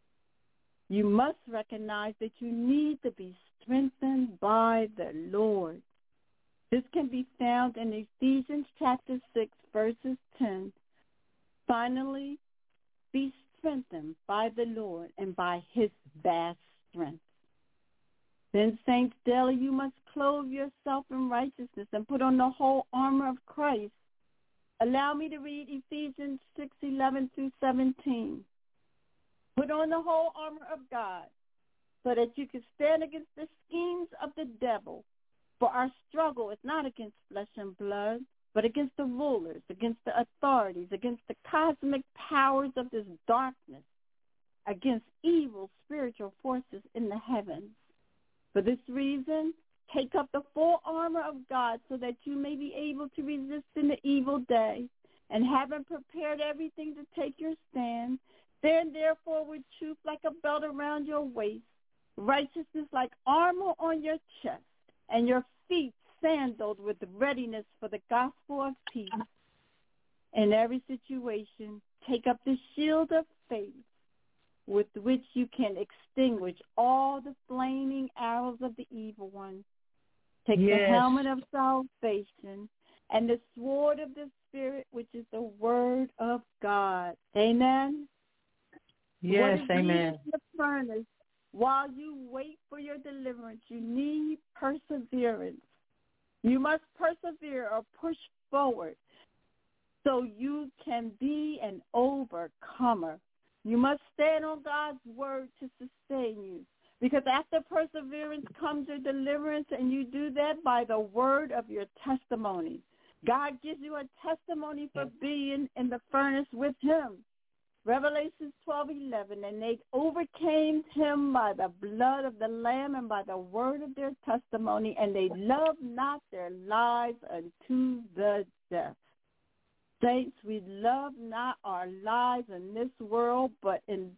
You must recognize that you need to be strengthened by the Lord. This can be found in Ephesians chapter six, verses ten. Finally, be strengthened by the Lord and by his vast strength. Then, saints, daily you must clothe yourself in righteousness and put on the whole armor of Christ. Allow me to read Ephesians six, eleven through seventeen. Put on the whole armor of God so that you can stand against the schemes of the devil. For our struggle is not against flesh and blood, but against the rulers, against the authorities, against the cosmic powers of this darkness, against evil spiritual forces in the heavens. For this reason, take up the full armor of God so that you may be able to resist in the evil day, and having prepared everything to take your stand, stand therefore with truth like a belt around your waist, righteousness like armor on your chest, and your feet sandaled with readiness for the gospel of peace. In every situation, take up the shield of faith with which you can extinguish all the flaming arrows of the evil one. Take yes. the helmet of salvation and the sword of the Spirit, which is the word of God. Amen? Yes, amen. The furnace, while you wait for your deliverance, you need perseverance. You must persevere or push forward so you can be an overcomer. You must stand on God's word to sustain you. Because after perseverance comes your deliverance, and you do that by the word of your testimony. God gives you a testimony for being in the furnace with him. Revelations twelve eleven, and they overcame him by the blood of the Lamb and by the word of their testimony, and they loved not their lives unto the death. Saints, we love not our lives in this world, but in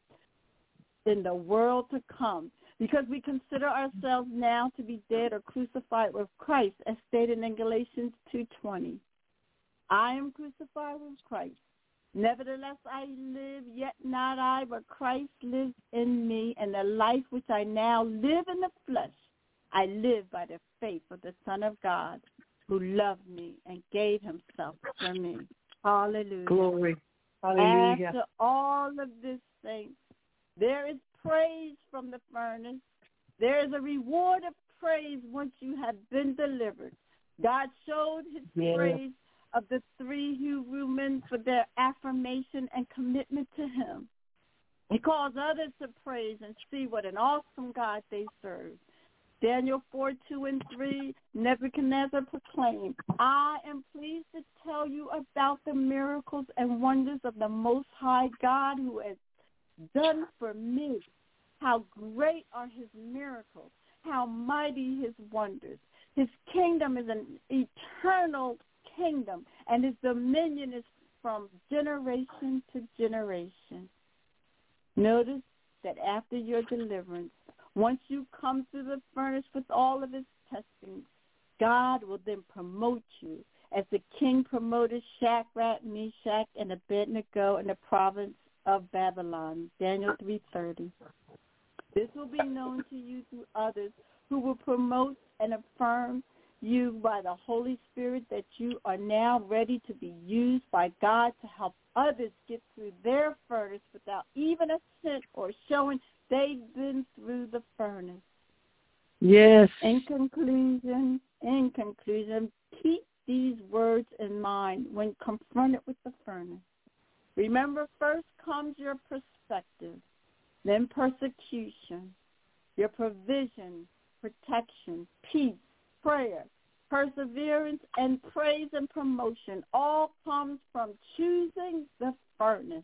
in the world to come, because we consider ourselves now to be dead or crucified with Christ, as stated in Galatians two twenty. I am crucified with Christ. Nevertheless, I live, yet not I, but Christ lives in me, and the life which I now live in the flesh, I live by the faith of the Son of God, who loved me and gave himself for me. Hallelujah. Glory. Hallelujah. After all of this, saints, there is praise from the furnace. There is a reward of praise once you have been delivered. God showed his yeah. praise of the three Hebrew men for their affirmation and commitment to him. He calls others to praise and see what an awesome God they serve. Daniel four, two, and three, Nebuchadnezzar proclaimed, I am pleased to tell you about the miracles and wonders of the Most High God who has done for me. How great are his miracles, how mighty his wonders. His kingdom is an eternal kingdom, and his dominion is from generation to generation. Notice that after your deliverance, once you come through the furnace with all of his testings, God will then promote you as the king promoted Shadrach, Meshach, and Abednego in the province of Babylon, Daniel three thirty. This will be known to you through others who will promote and affirm you by the Holy Spirit that you are now ready to be used by God to help others get through their furnace without even a hint or showing they've been through the furnace. Yes. In conclusion, in conclusion, keep these words in mind when confronted with the furnace. Remember, first comes your perspective, then persecution, your provision, protection, peace, prayer, perseverance, and praise and promotion all comes from choosing the furnace.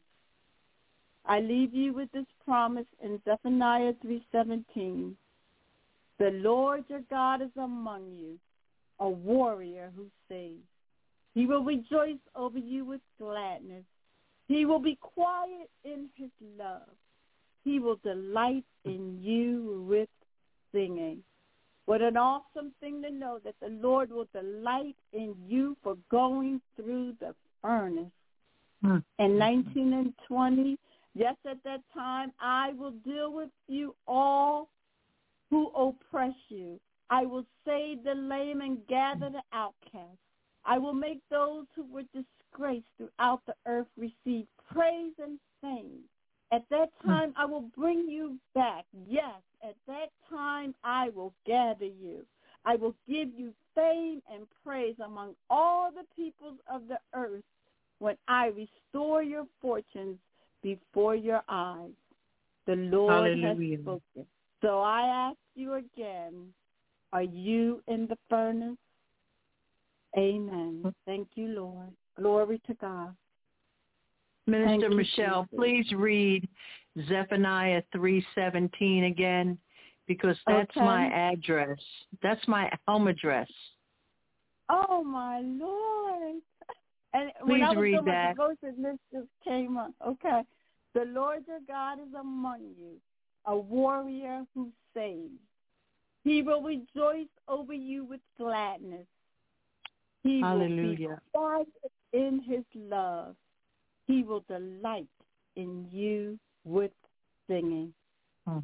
I leave you with this promise in Zephaniah three seventeen. The Lord your God is among you, a warrior who saves. He will rejoice over you with gladness. He will be quiet in his love. He will delight in you with singing. What an awesome thing to know that the Lord will delight in you for going through the furnace. Mm. In nineteen and twenty, yes, at that time, I will deal with you all who oppress you. I will save the lame and gather the outcast. I will make those who were disgraced throughout the earth receive praise and fame. At that time, I will bring you back. Yes, at that time, I will gather you. I will give you fame and praise among all the peoples of the earth when I restore your fortunes before your eyes. The Lord Hallelujah. Has spoken. So I ask you again, are you in the furnace? Amen. Thank you, Lord. Glory to God. Minister Michelle, please read Zephaniah three seventeen again, because that's okay. my address. That's my home address. Oh, my Lord. And please when I was read doing that. my devotion, this just came up. Okay. The Lord your God is among you, a warrior who saves. He will rejoice over you with gladness. He Hallelujah. will be quiet in his love, he will delight in you with singing. Hmm.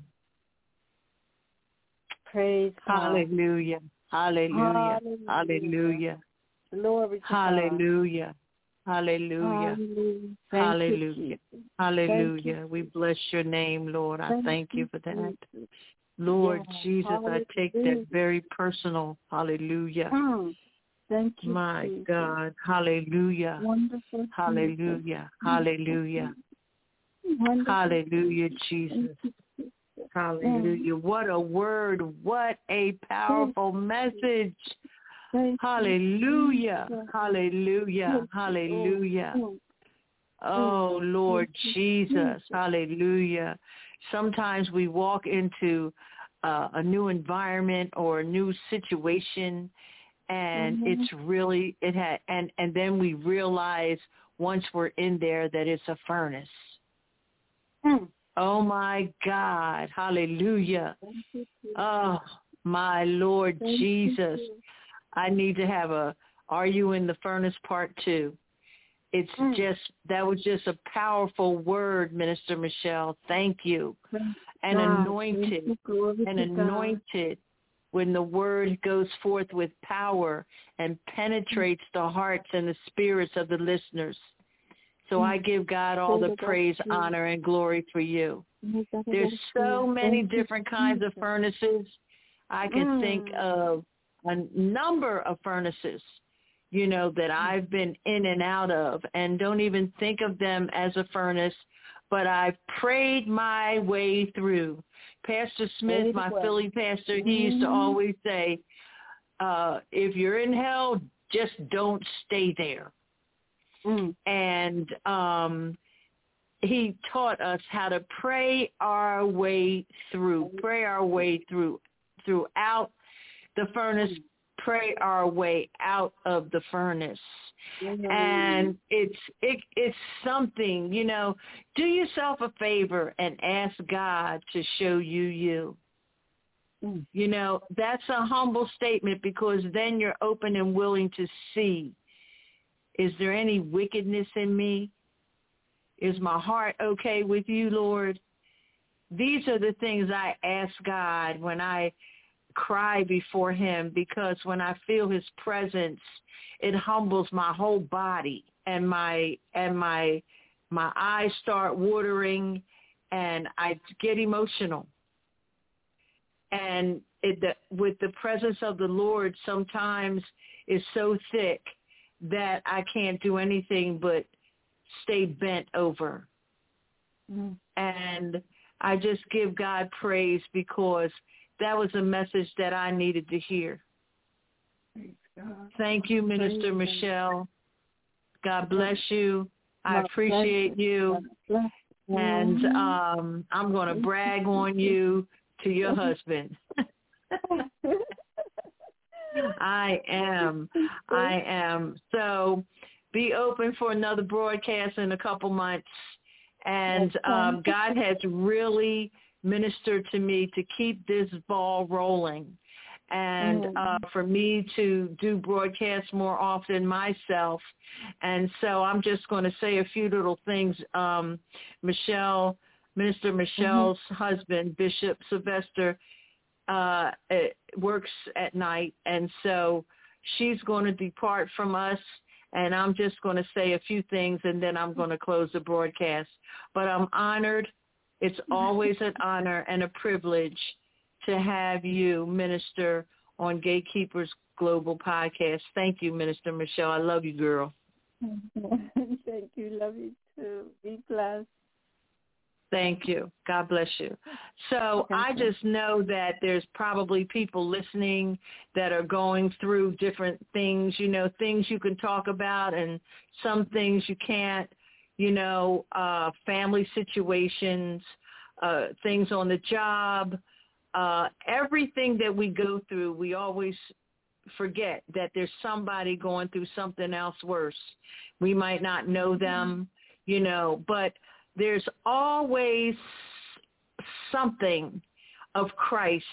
Praise Hallelujah. Hallelujah. Hallelujah. Hallelujah. Glory to Hallelujah. Hallelujah. God. Hallelujah. Thank Hallelujah. you, Jesus. Hallelujah. You, We bless your name, Lord. I Thank thank you you, for that. Jesus. Lord Yes. Jesus, I take that Hallelujah. very personal. Hallelujah. Mm. Thank you, My Jesus. God. Hallelujah. Wonderful Hallelujah. Jesus. Hallelujah. Wonderful. Hallelujah, Jesus. Thank you, Jesus. Hallelujah. What a word. What a powerful message. Thank Hallelujah. you. Hallelujah. Hallelujah. Oh, Oh, Lord Thank you, Jesus. Jesus. Hallelujah. Sometimes we walk into uh, a new environment or a new situation, and Mhm. it's really, it had, and, and then we realize once we're in there that it's a furnace. Mm. Oh, my God. Hallelujah. Thank you, Jesus. Oh, my Lord Thank Jesus. you. I need to have a, are you in the furnace part two? It's Mm. just, that was just a powerful word, Minister Michelle. Thank you. Thank And God. anointed, Thank you. Glory and to God. anointed when the word goes forth with power and penetrates the hearts and the spirits of the listeners. So I give God all the praise, honor, and glory for you. There's so many different kinds of furnaces. I can think of a number of furnaces, you know, that I've been in and out of, and don't even think of them as a furnace, but I've prayed my way through. Pastor Smith, my Philly pastor, he used to always say, uh, if you're in hell, just don't stay there. Mm. And um, he taught us how to pray our way through, pray our way through, throughout the furnace, pray our way out of the furnace. Mm-hmm. And it's it, it's something, you know, do yourself a favor and ask God to show you you. Mm. You know, that's a humble statement, because then you're open and willing to see, is there any wickedness in me? Is my heart okay with you, Lord? These are the things I ask God when I cry before him, because when I feel his presence, it humbles my whole body, and my and my my eyes start watering, and I get emotional. And it, the, with the presence of the Lord, sometimes is so thick that I can't do anything but stay bent over. Mm. And I just give God praise, because that was a message that I needed to hear. Thank you, Minister praise Michelle. God bless you. I appreciate you. And um, I'm going to brag on you to your husband. I am. I am. So be open for another broadcast in a couple months. And um, God has really ministered to me to keep this ball rolling, and uh, for me to do broadcasts more often myself. And so I'm just going to say a few little things. Um, Michelle, Minister Michelle's mm-hmm. husband, Bishop Sylvester, uh, works at night, and so she's going to depart from us. And I'm just going to say a few things, and then I'm going to close the broadcast. But I'm honored. It's always an honor and a privilege to have you minister on Gatekeepers Global Podcast. Thank you, Minister Michelle. I love you, girl. Thank you. Love you, too. Be blessed. Thank you. God bless you. So Thank I you. just know that there's probably people listening that are going through different things, you know, things you can talk about and some things you can't, you know, uh, family situations, uh, things on the job, uh, everything that we go through, we always forget that there's somebody going through something else worse. We might not know them, you know, but there's always something of Christ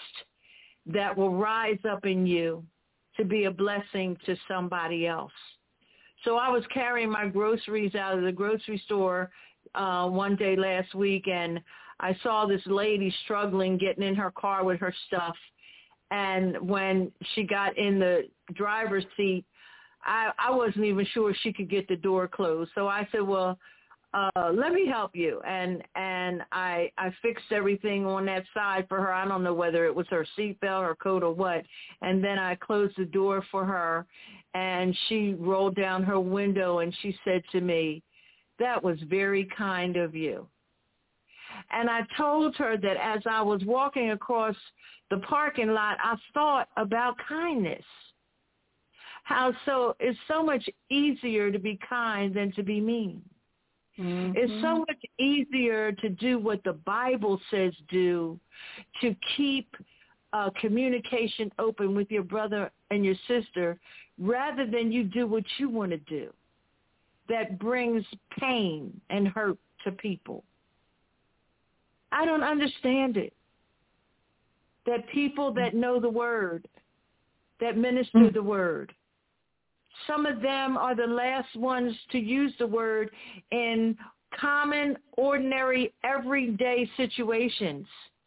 that will rise up in you to be a blessing to somebody else. So I was carrying my groceries out of the grocery store uh, one day last week, and I saw this lady struggling getting in her car with her stuff. And when she got in the driver's seat, I, I wasn't even sure she could get the door closed. So I said, well, uh, let me help you. And and I I fixed everything on that side for her. I don't know whether it was her seatbelt or coat or what. And then I closed the door for her, and she rolled down her window, and she said to me, that was very kind of you. And I told her that as I was walking across the parking lot, I thought about kindness. How so it's so much easier to be kind than to be mean. Mm-hmm. It's so much easier to do what the Bible says do, to keep uh, communication open with your brother and your sister, rather than you do what you want to do that brings pain and hurt to people. I don't understand it. That people that know the word, that minister mm. the word, some of them are the last ones to use the word in common, ordinary, everyday situations.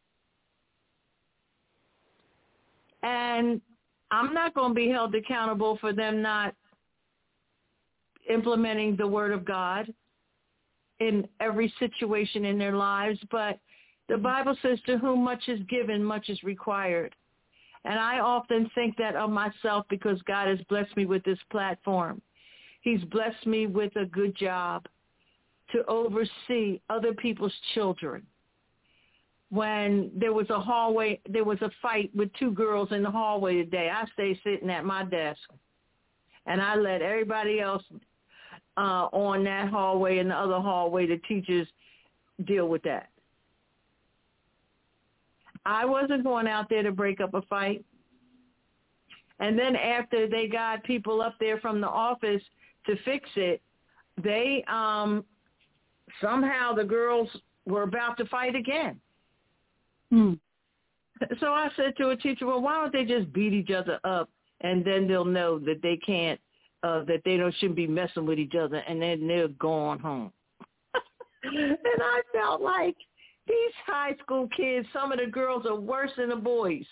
And I'm not going to be held accountable for them not implementing the word of God in every situation in their lives, but the Bible says to whom much is given, much is required. And I often think that of myself because God has blessed me with this platform. He's blessed me with a good job to oversee other people's children. When there was a hallway, there was a fight with two girls in the hallway today, I stayed sitting at my desk, and I let everybody else uh, on that hallway and the other hallway, the teachers, deal with that. I wasn't going out there to break up a fight. And then after they got people up there from the office to fix it, they um, somehow the girls were about to fight again. Hmm. So I said to a teacher, well, why don't they just beat each other up, and then they'll know that they can't, uh, that they don't shouldn't be messing with each other, and then they'll go on home. And I felt like, these high school kids, some of the girls are worse than the boys.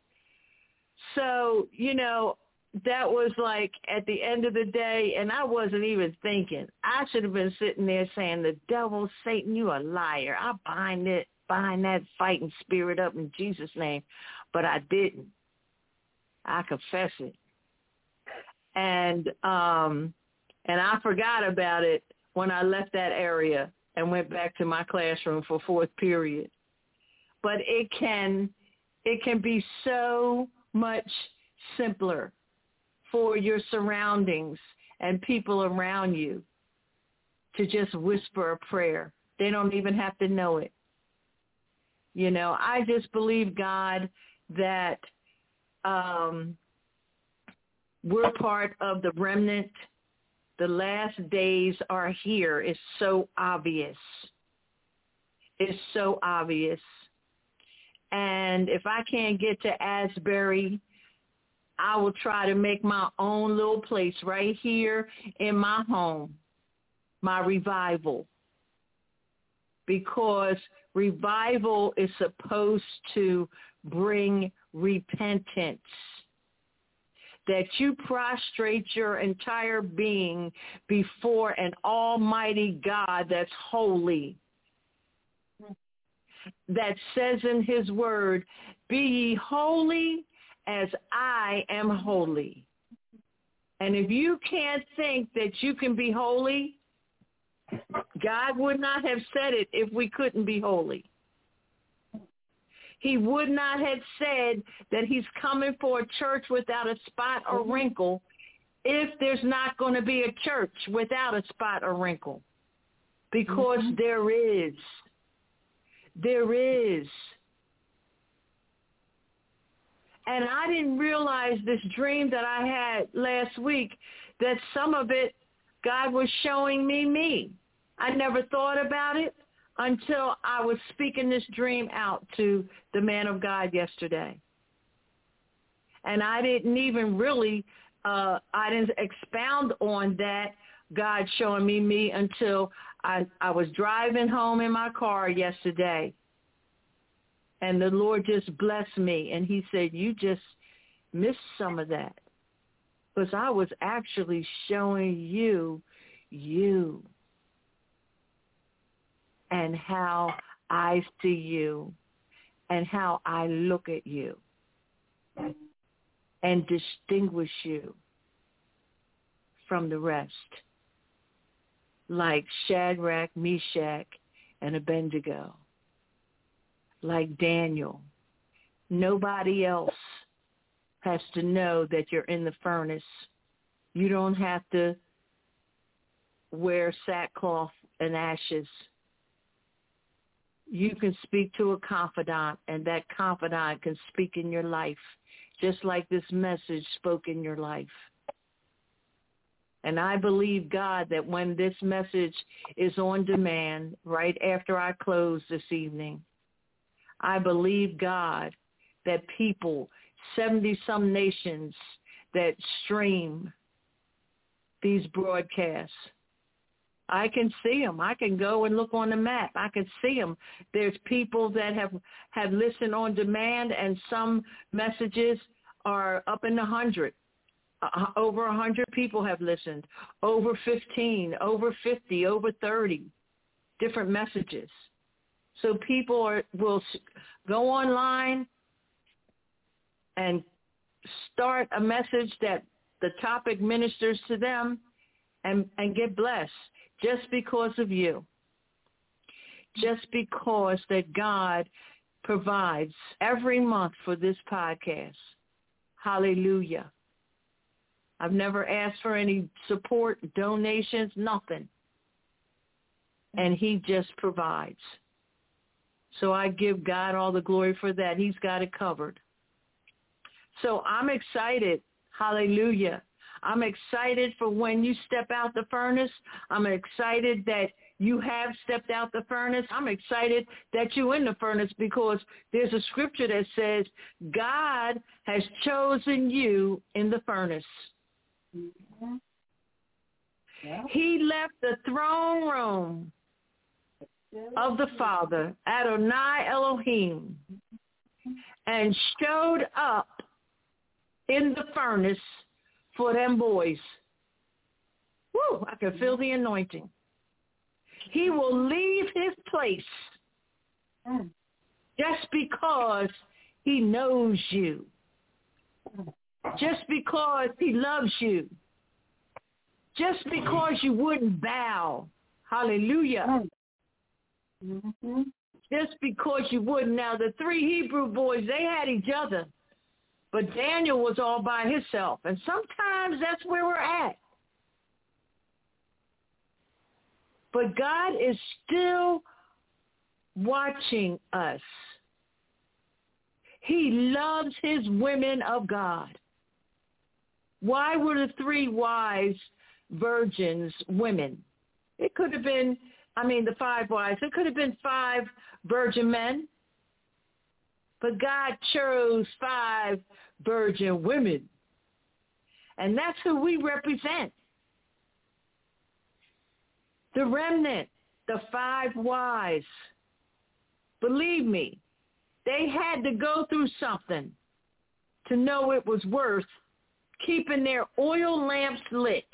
So, you know, that was like at the end of the day, and I wasn't even thinking. I should have been sitting there saying, the devil, Satan, you a liar. I bind it, bind that fighting spirit up in Jesus' name. But I didn't. I confess it. And um, and I forgot about it when I left that area and went back to my classroom for fourth period. But it can it can be so much simpler for your surroundings and people around you to just whisper a prayer. They don't even have to know it. You know, I just believe, God, that um, we're part of the remnant. The last days are here. It's so obvious. It's so obvious. And if I can't get to Asbury, I will try to make my own little place right here in my home, my revival. Because revival is supposed to bring repentance. That you prostrate your entire being before an almighty God that's holy, that says in his word, be ye holy as I am holy. And if you can't think that you can be holy, God would not have said it if we couldn't be holy. He would not have said that he's coming for a church without a spot or wrinkle if there's not going to be a church without a spot or wrinkle. Because mm-hmm. there is. There is. And I didn't realize this dream that I had last week, that some of it, God was showing me me. I never thought about it until I was speaking this dream out to the man of God yesterday. And I didn't even really uh, I didn't expound on that, God showing me me until I, I was driving home in my car yesterday. And the Lord just blessed me. And he said, you just missed some of that. Because I was actually showing you, you, and how I see you, and how I look at you, and distinguish you from the rest. Like Shadrach, Meshach, and Abednego. Like Daniel. Nobody else has to know that you're in the furnace. You don't have to wear sackcloth and ashes. You can speak to a confidant, and that confidant can speak in your life, just like this message spoke in your life. And I believe, God, that when this message is on demand, right after I close this evening, I believe, God, that people, seventy-some nations that stream these broadcasts, I can see them. I can go and look on the map. I can see them. There's people that have, have listened on demand, and some messages are up in the hundred. Uh, over one hundred people have listened. Over fifteen, over fifty, over thirty different messages. So people are, will go online and start a message that the topic ministers to them and, and get blessed just because of you. Just because that God provides every month for this podcast. Hallelujah. I've never asked for any support, donations, nothing. And he just provides. So I give God all the glory for that. He's got it covered. So I'm excited. Hallelujah. I'm excited for when you step out the furnace. I'm excited that you have stepped out the furnace. I'm excited that you're in the furnace, because there's a scripture that says God has chosen you in the furnace. Mm-hmm. Yeah. He left the throne room of the Father, Adonai Elohim, and showed up in the furnace for them boys. Woo, I can feel the anointing. He will leave his place just because he knows you, just because he loves you, just because you wouldn't bow. Hallelujah. Mm-hmm. Just because you wouldn't. Now, the three Hebrew boys, they had each other, but Daniel was all by himself. And sometimes that's where we're at. But God is still watching us. He loves his women of God. Why were the three wise virgins women? It could have been, I mean, the five wise. It could have been five virgin men. But God chose five virgin women. And that's who we represent. The remnant, the five wise. Believe me, they had to go through something to know it was worth keeping their oil lamps lit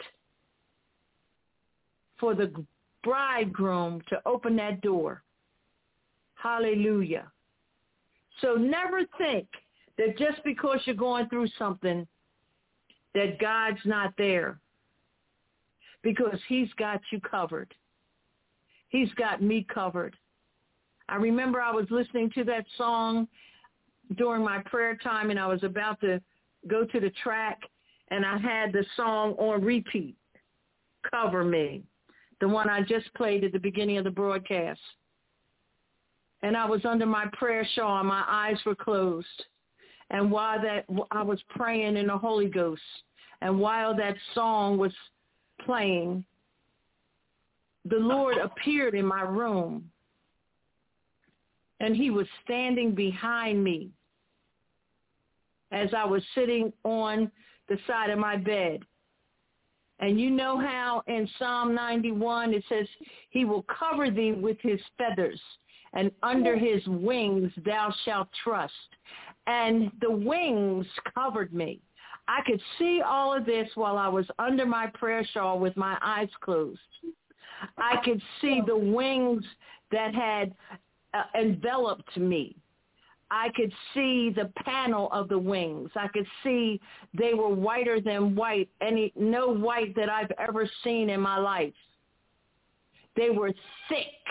for the bridegroom to open that door. Hallelujah. So never think that just because you're going through something that God's not there, because he's got you covered. He's got me covered. I remember I was listening to that song during my prayer time, and I was about to go to the track, and I had the song on repeat, Cover Me, the one I just played at the beginning of the broadcast. And I was under my prayer shawl, and my eyes were closed. And while that, I was praying in the Holy Ghost, and while that song was playing, the Lord appeared in my room, and he was standing behind me as I was sitting on the side of my bed. And you know how in Psalm ninety-one it says, he will cover thee with his feathers, and under his wings thou shalt trust. And the wings covered me. I could see all of this while I was under my prayer shawl with my eyes closed. I could see the wings that had uh, enveloped me. I could see the panel of the wings. I could see they were whiter than white, any no white that I've ever seen in my life. They were thick,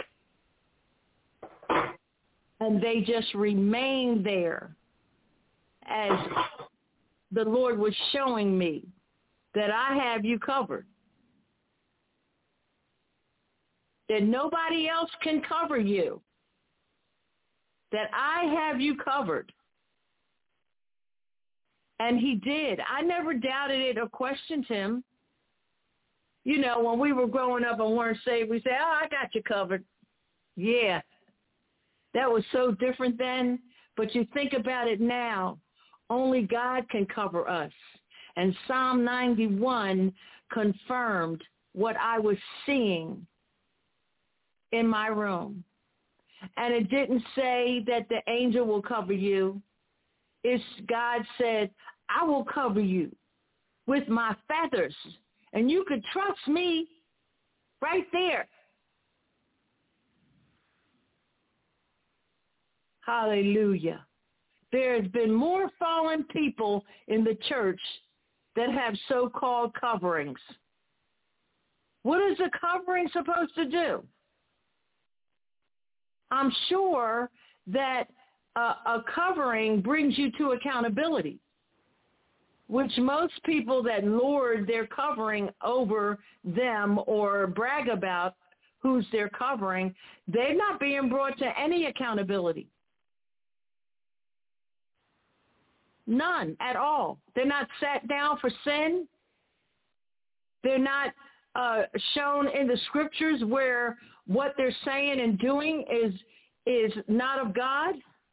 and they just remained there as the Lord was showing me that I have you covered, that nobody else can cover you, that I have you covered. And he did. I never doubted it or questioned him. You know, when we were growing up and weren't saved, we say, oh, I got you covered. Yeah, that was so different then. But you think about it now, only God can cover us. And Psalm ninety-one confirmed what I was seeing in my room. And it didn't say that the angel will cover you. It's God said, I will cover you with my feathers. And you could trust me right there. Hallelujah. There's been more fallen people in the church that have so-called coverings. What is a covering supposed to do? I'm sure that a, a covering brings you to accountability, which most people that lord their covering over them or brag about who's their covering, they're not being brought to any accountability. None at all. They're not sat down for sin. They're not uh, shown in the scriptures where what they're saying and doing is is not of God.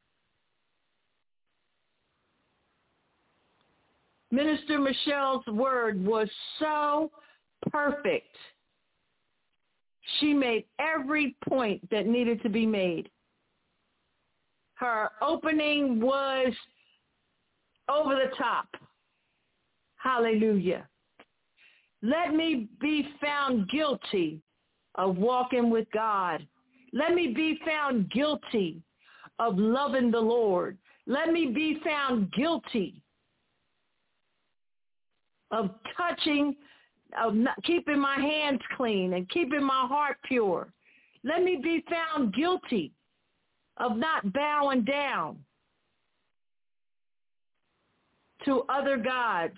Minister Michelle's word was so perfect. She made every point that needed to be made. Her opening was over the top. Hallelujah. Let me be found guilty of walking with God. Let me be found guilty of loving the Lord. Let me be found guilty of touching, of not keeping my hands clean and keeping my heart pure. Let me be found guilty of not bowing down to other gods.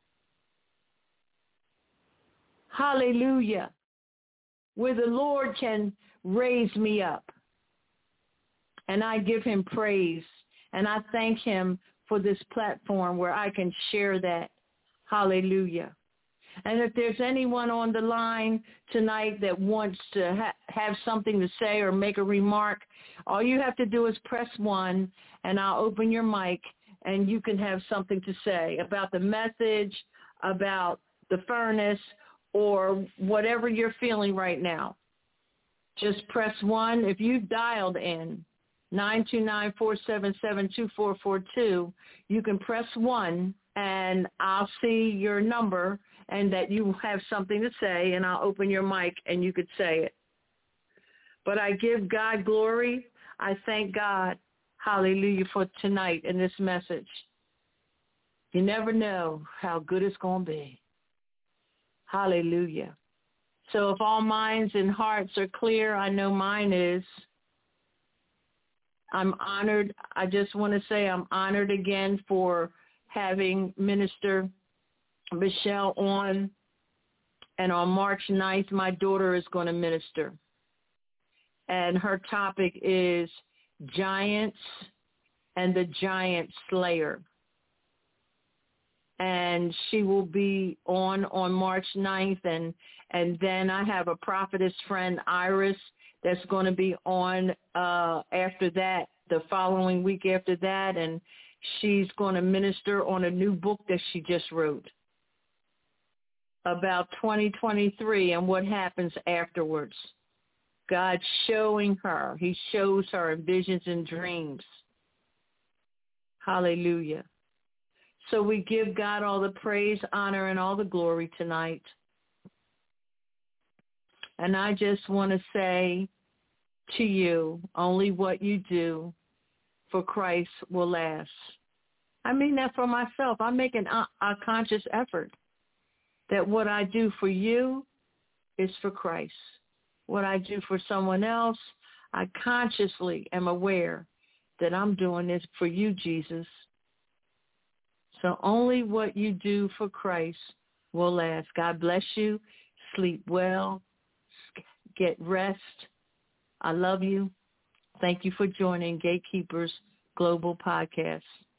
Hallelujah. Where the Lord can raise me up. And I give him praise. And I thank him for this platform where I can share that. Hallelujah. And if there's anyone on the line tonight that wants to ha- have something to say or make a remark, all you have to do is press one, and I'll open your mic, and you can have something to say about the message, about the furnace, or whatever you're feeling right now. Just press one. If you've dialed in nine two nine, four seven seven, two four four two, you can press one, and I'll see your number and that you have something to say, and I'll open your mic, and you could say it. But I give God glory. I thank God, hallelujah, for tonight and this message. You never know how good it's going to be. Hallelujah. So if all minds and hearts are clear, I know mine is. I'm honored. I just want to say I'm honored again for having Minister Michelle on. And on March ninth, my daughter is going to minister. And her topic is Giants and the Giant Slayer. And she will be on on March ninth. And, and then I have a prophetess friend, Iris, that's going to be on uh, after that, the following week after that. And She's going to minister on a new book that she just wrote about twenty twenty-three and what happens afterwards. God's showing her. He shows her in visions and dreams. Hallelujah. So we give God all the praise, honor, and all the glory tonight. And I just want to say to you, only what you do for Christ will last. I mean that for myself. I'm making a, a conscious effort that what I do for you is for Christ. What I do for someone else, I consciously am aware that I'm doing this for you, Jesus. So only what you do for Christ will last. God bless you. Sleep well. Get rest. I love you. Thank you for joining Gatekeepers Global Podcast.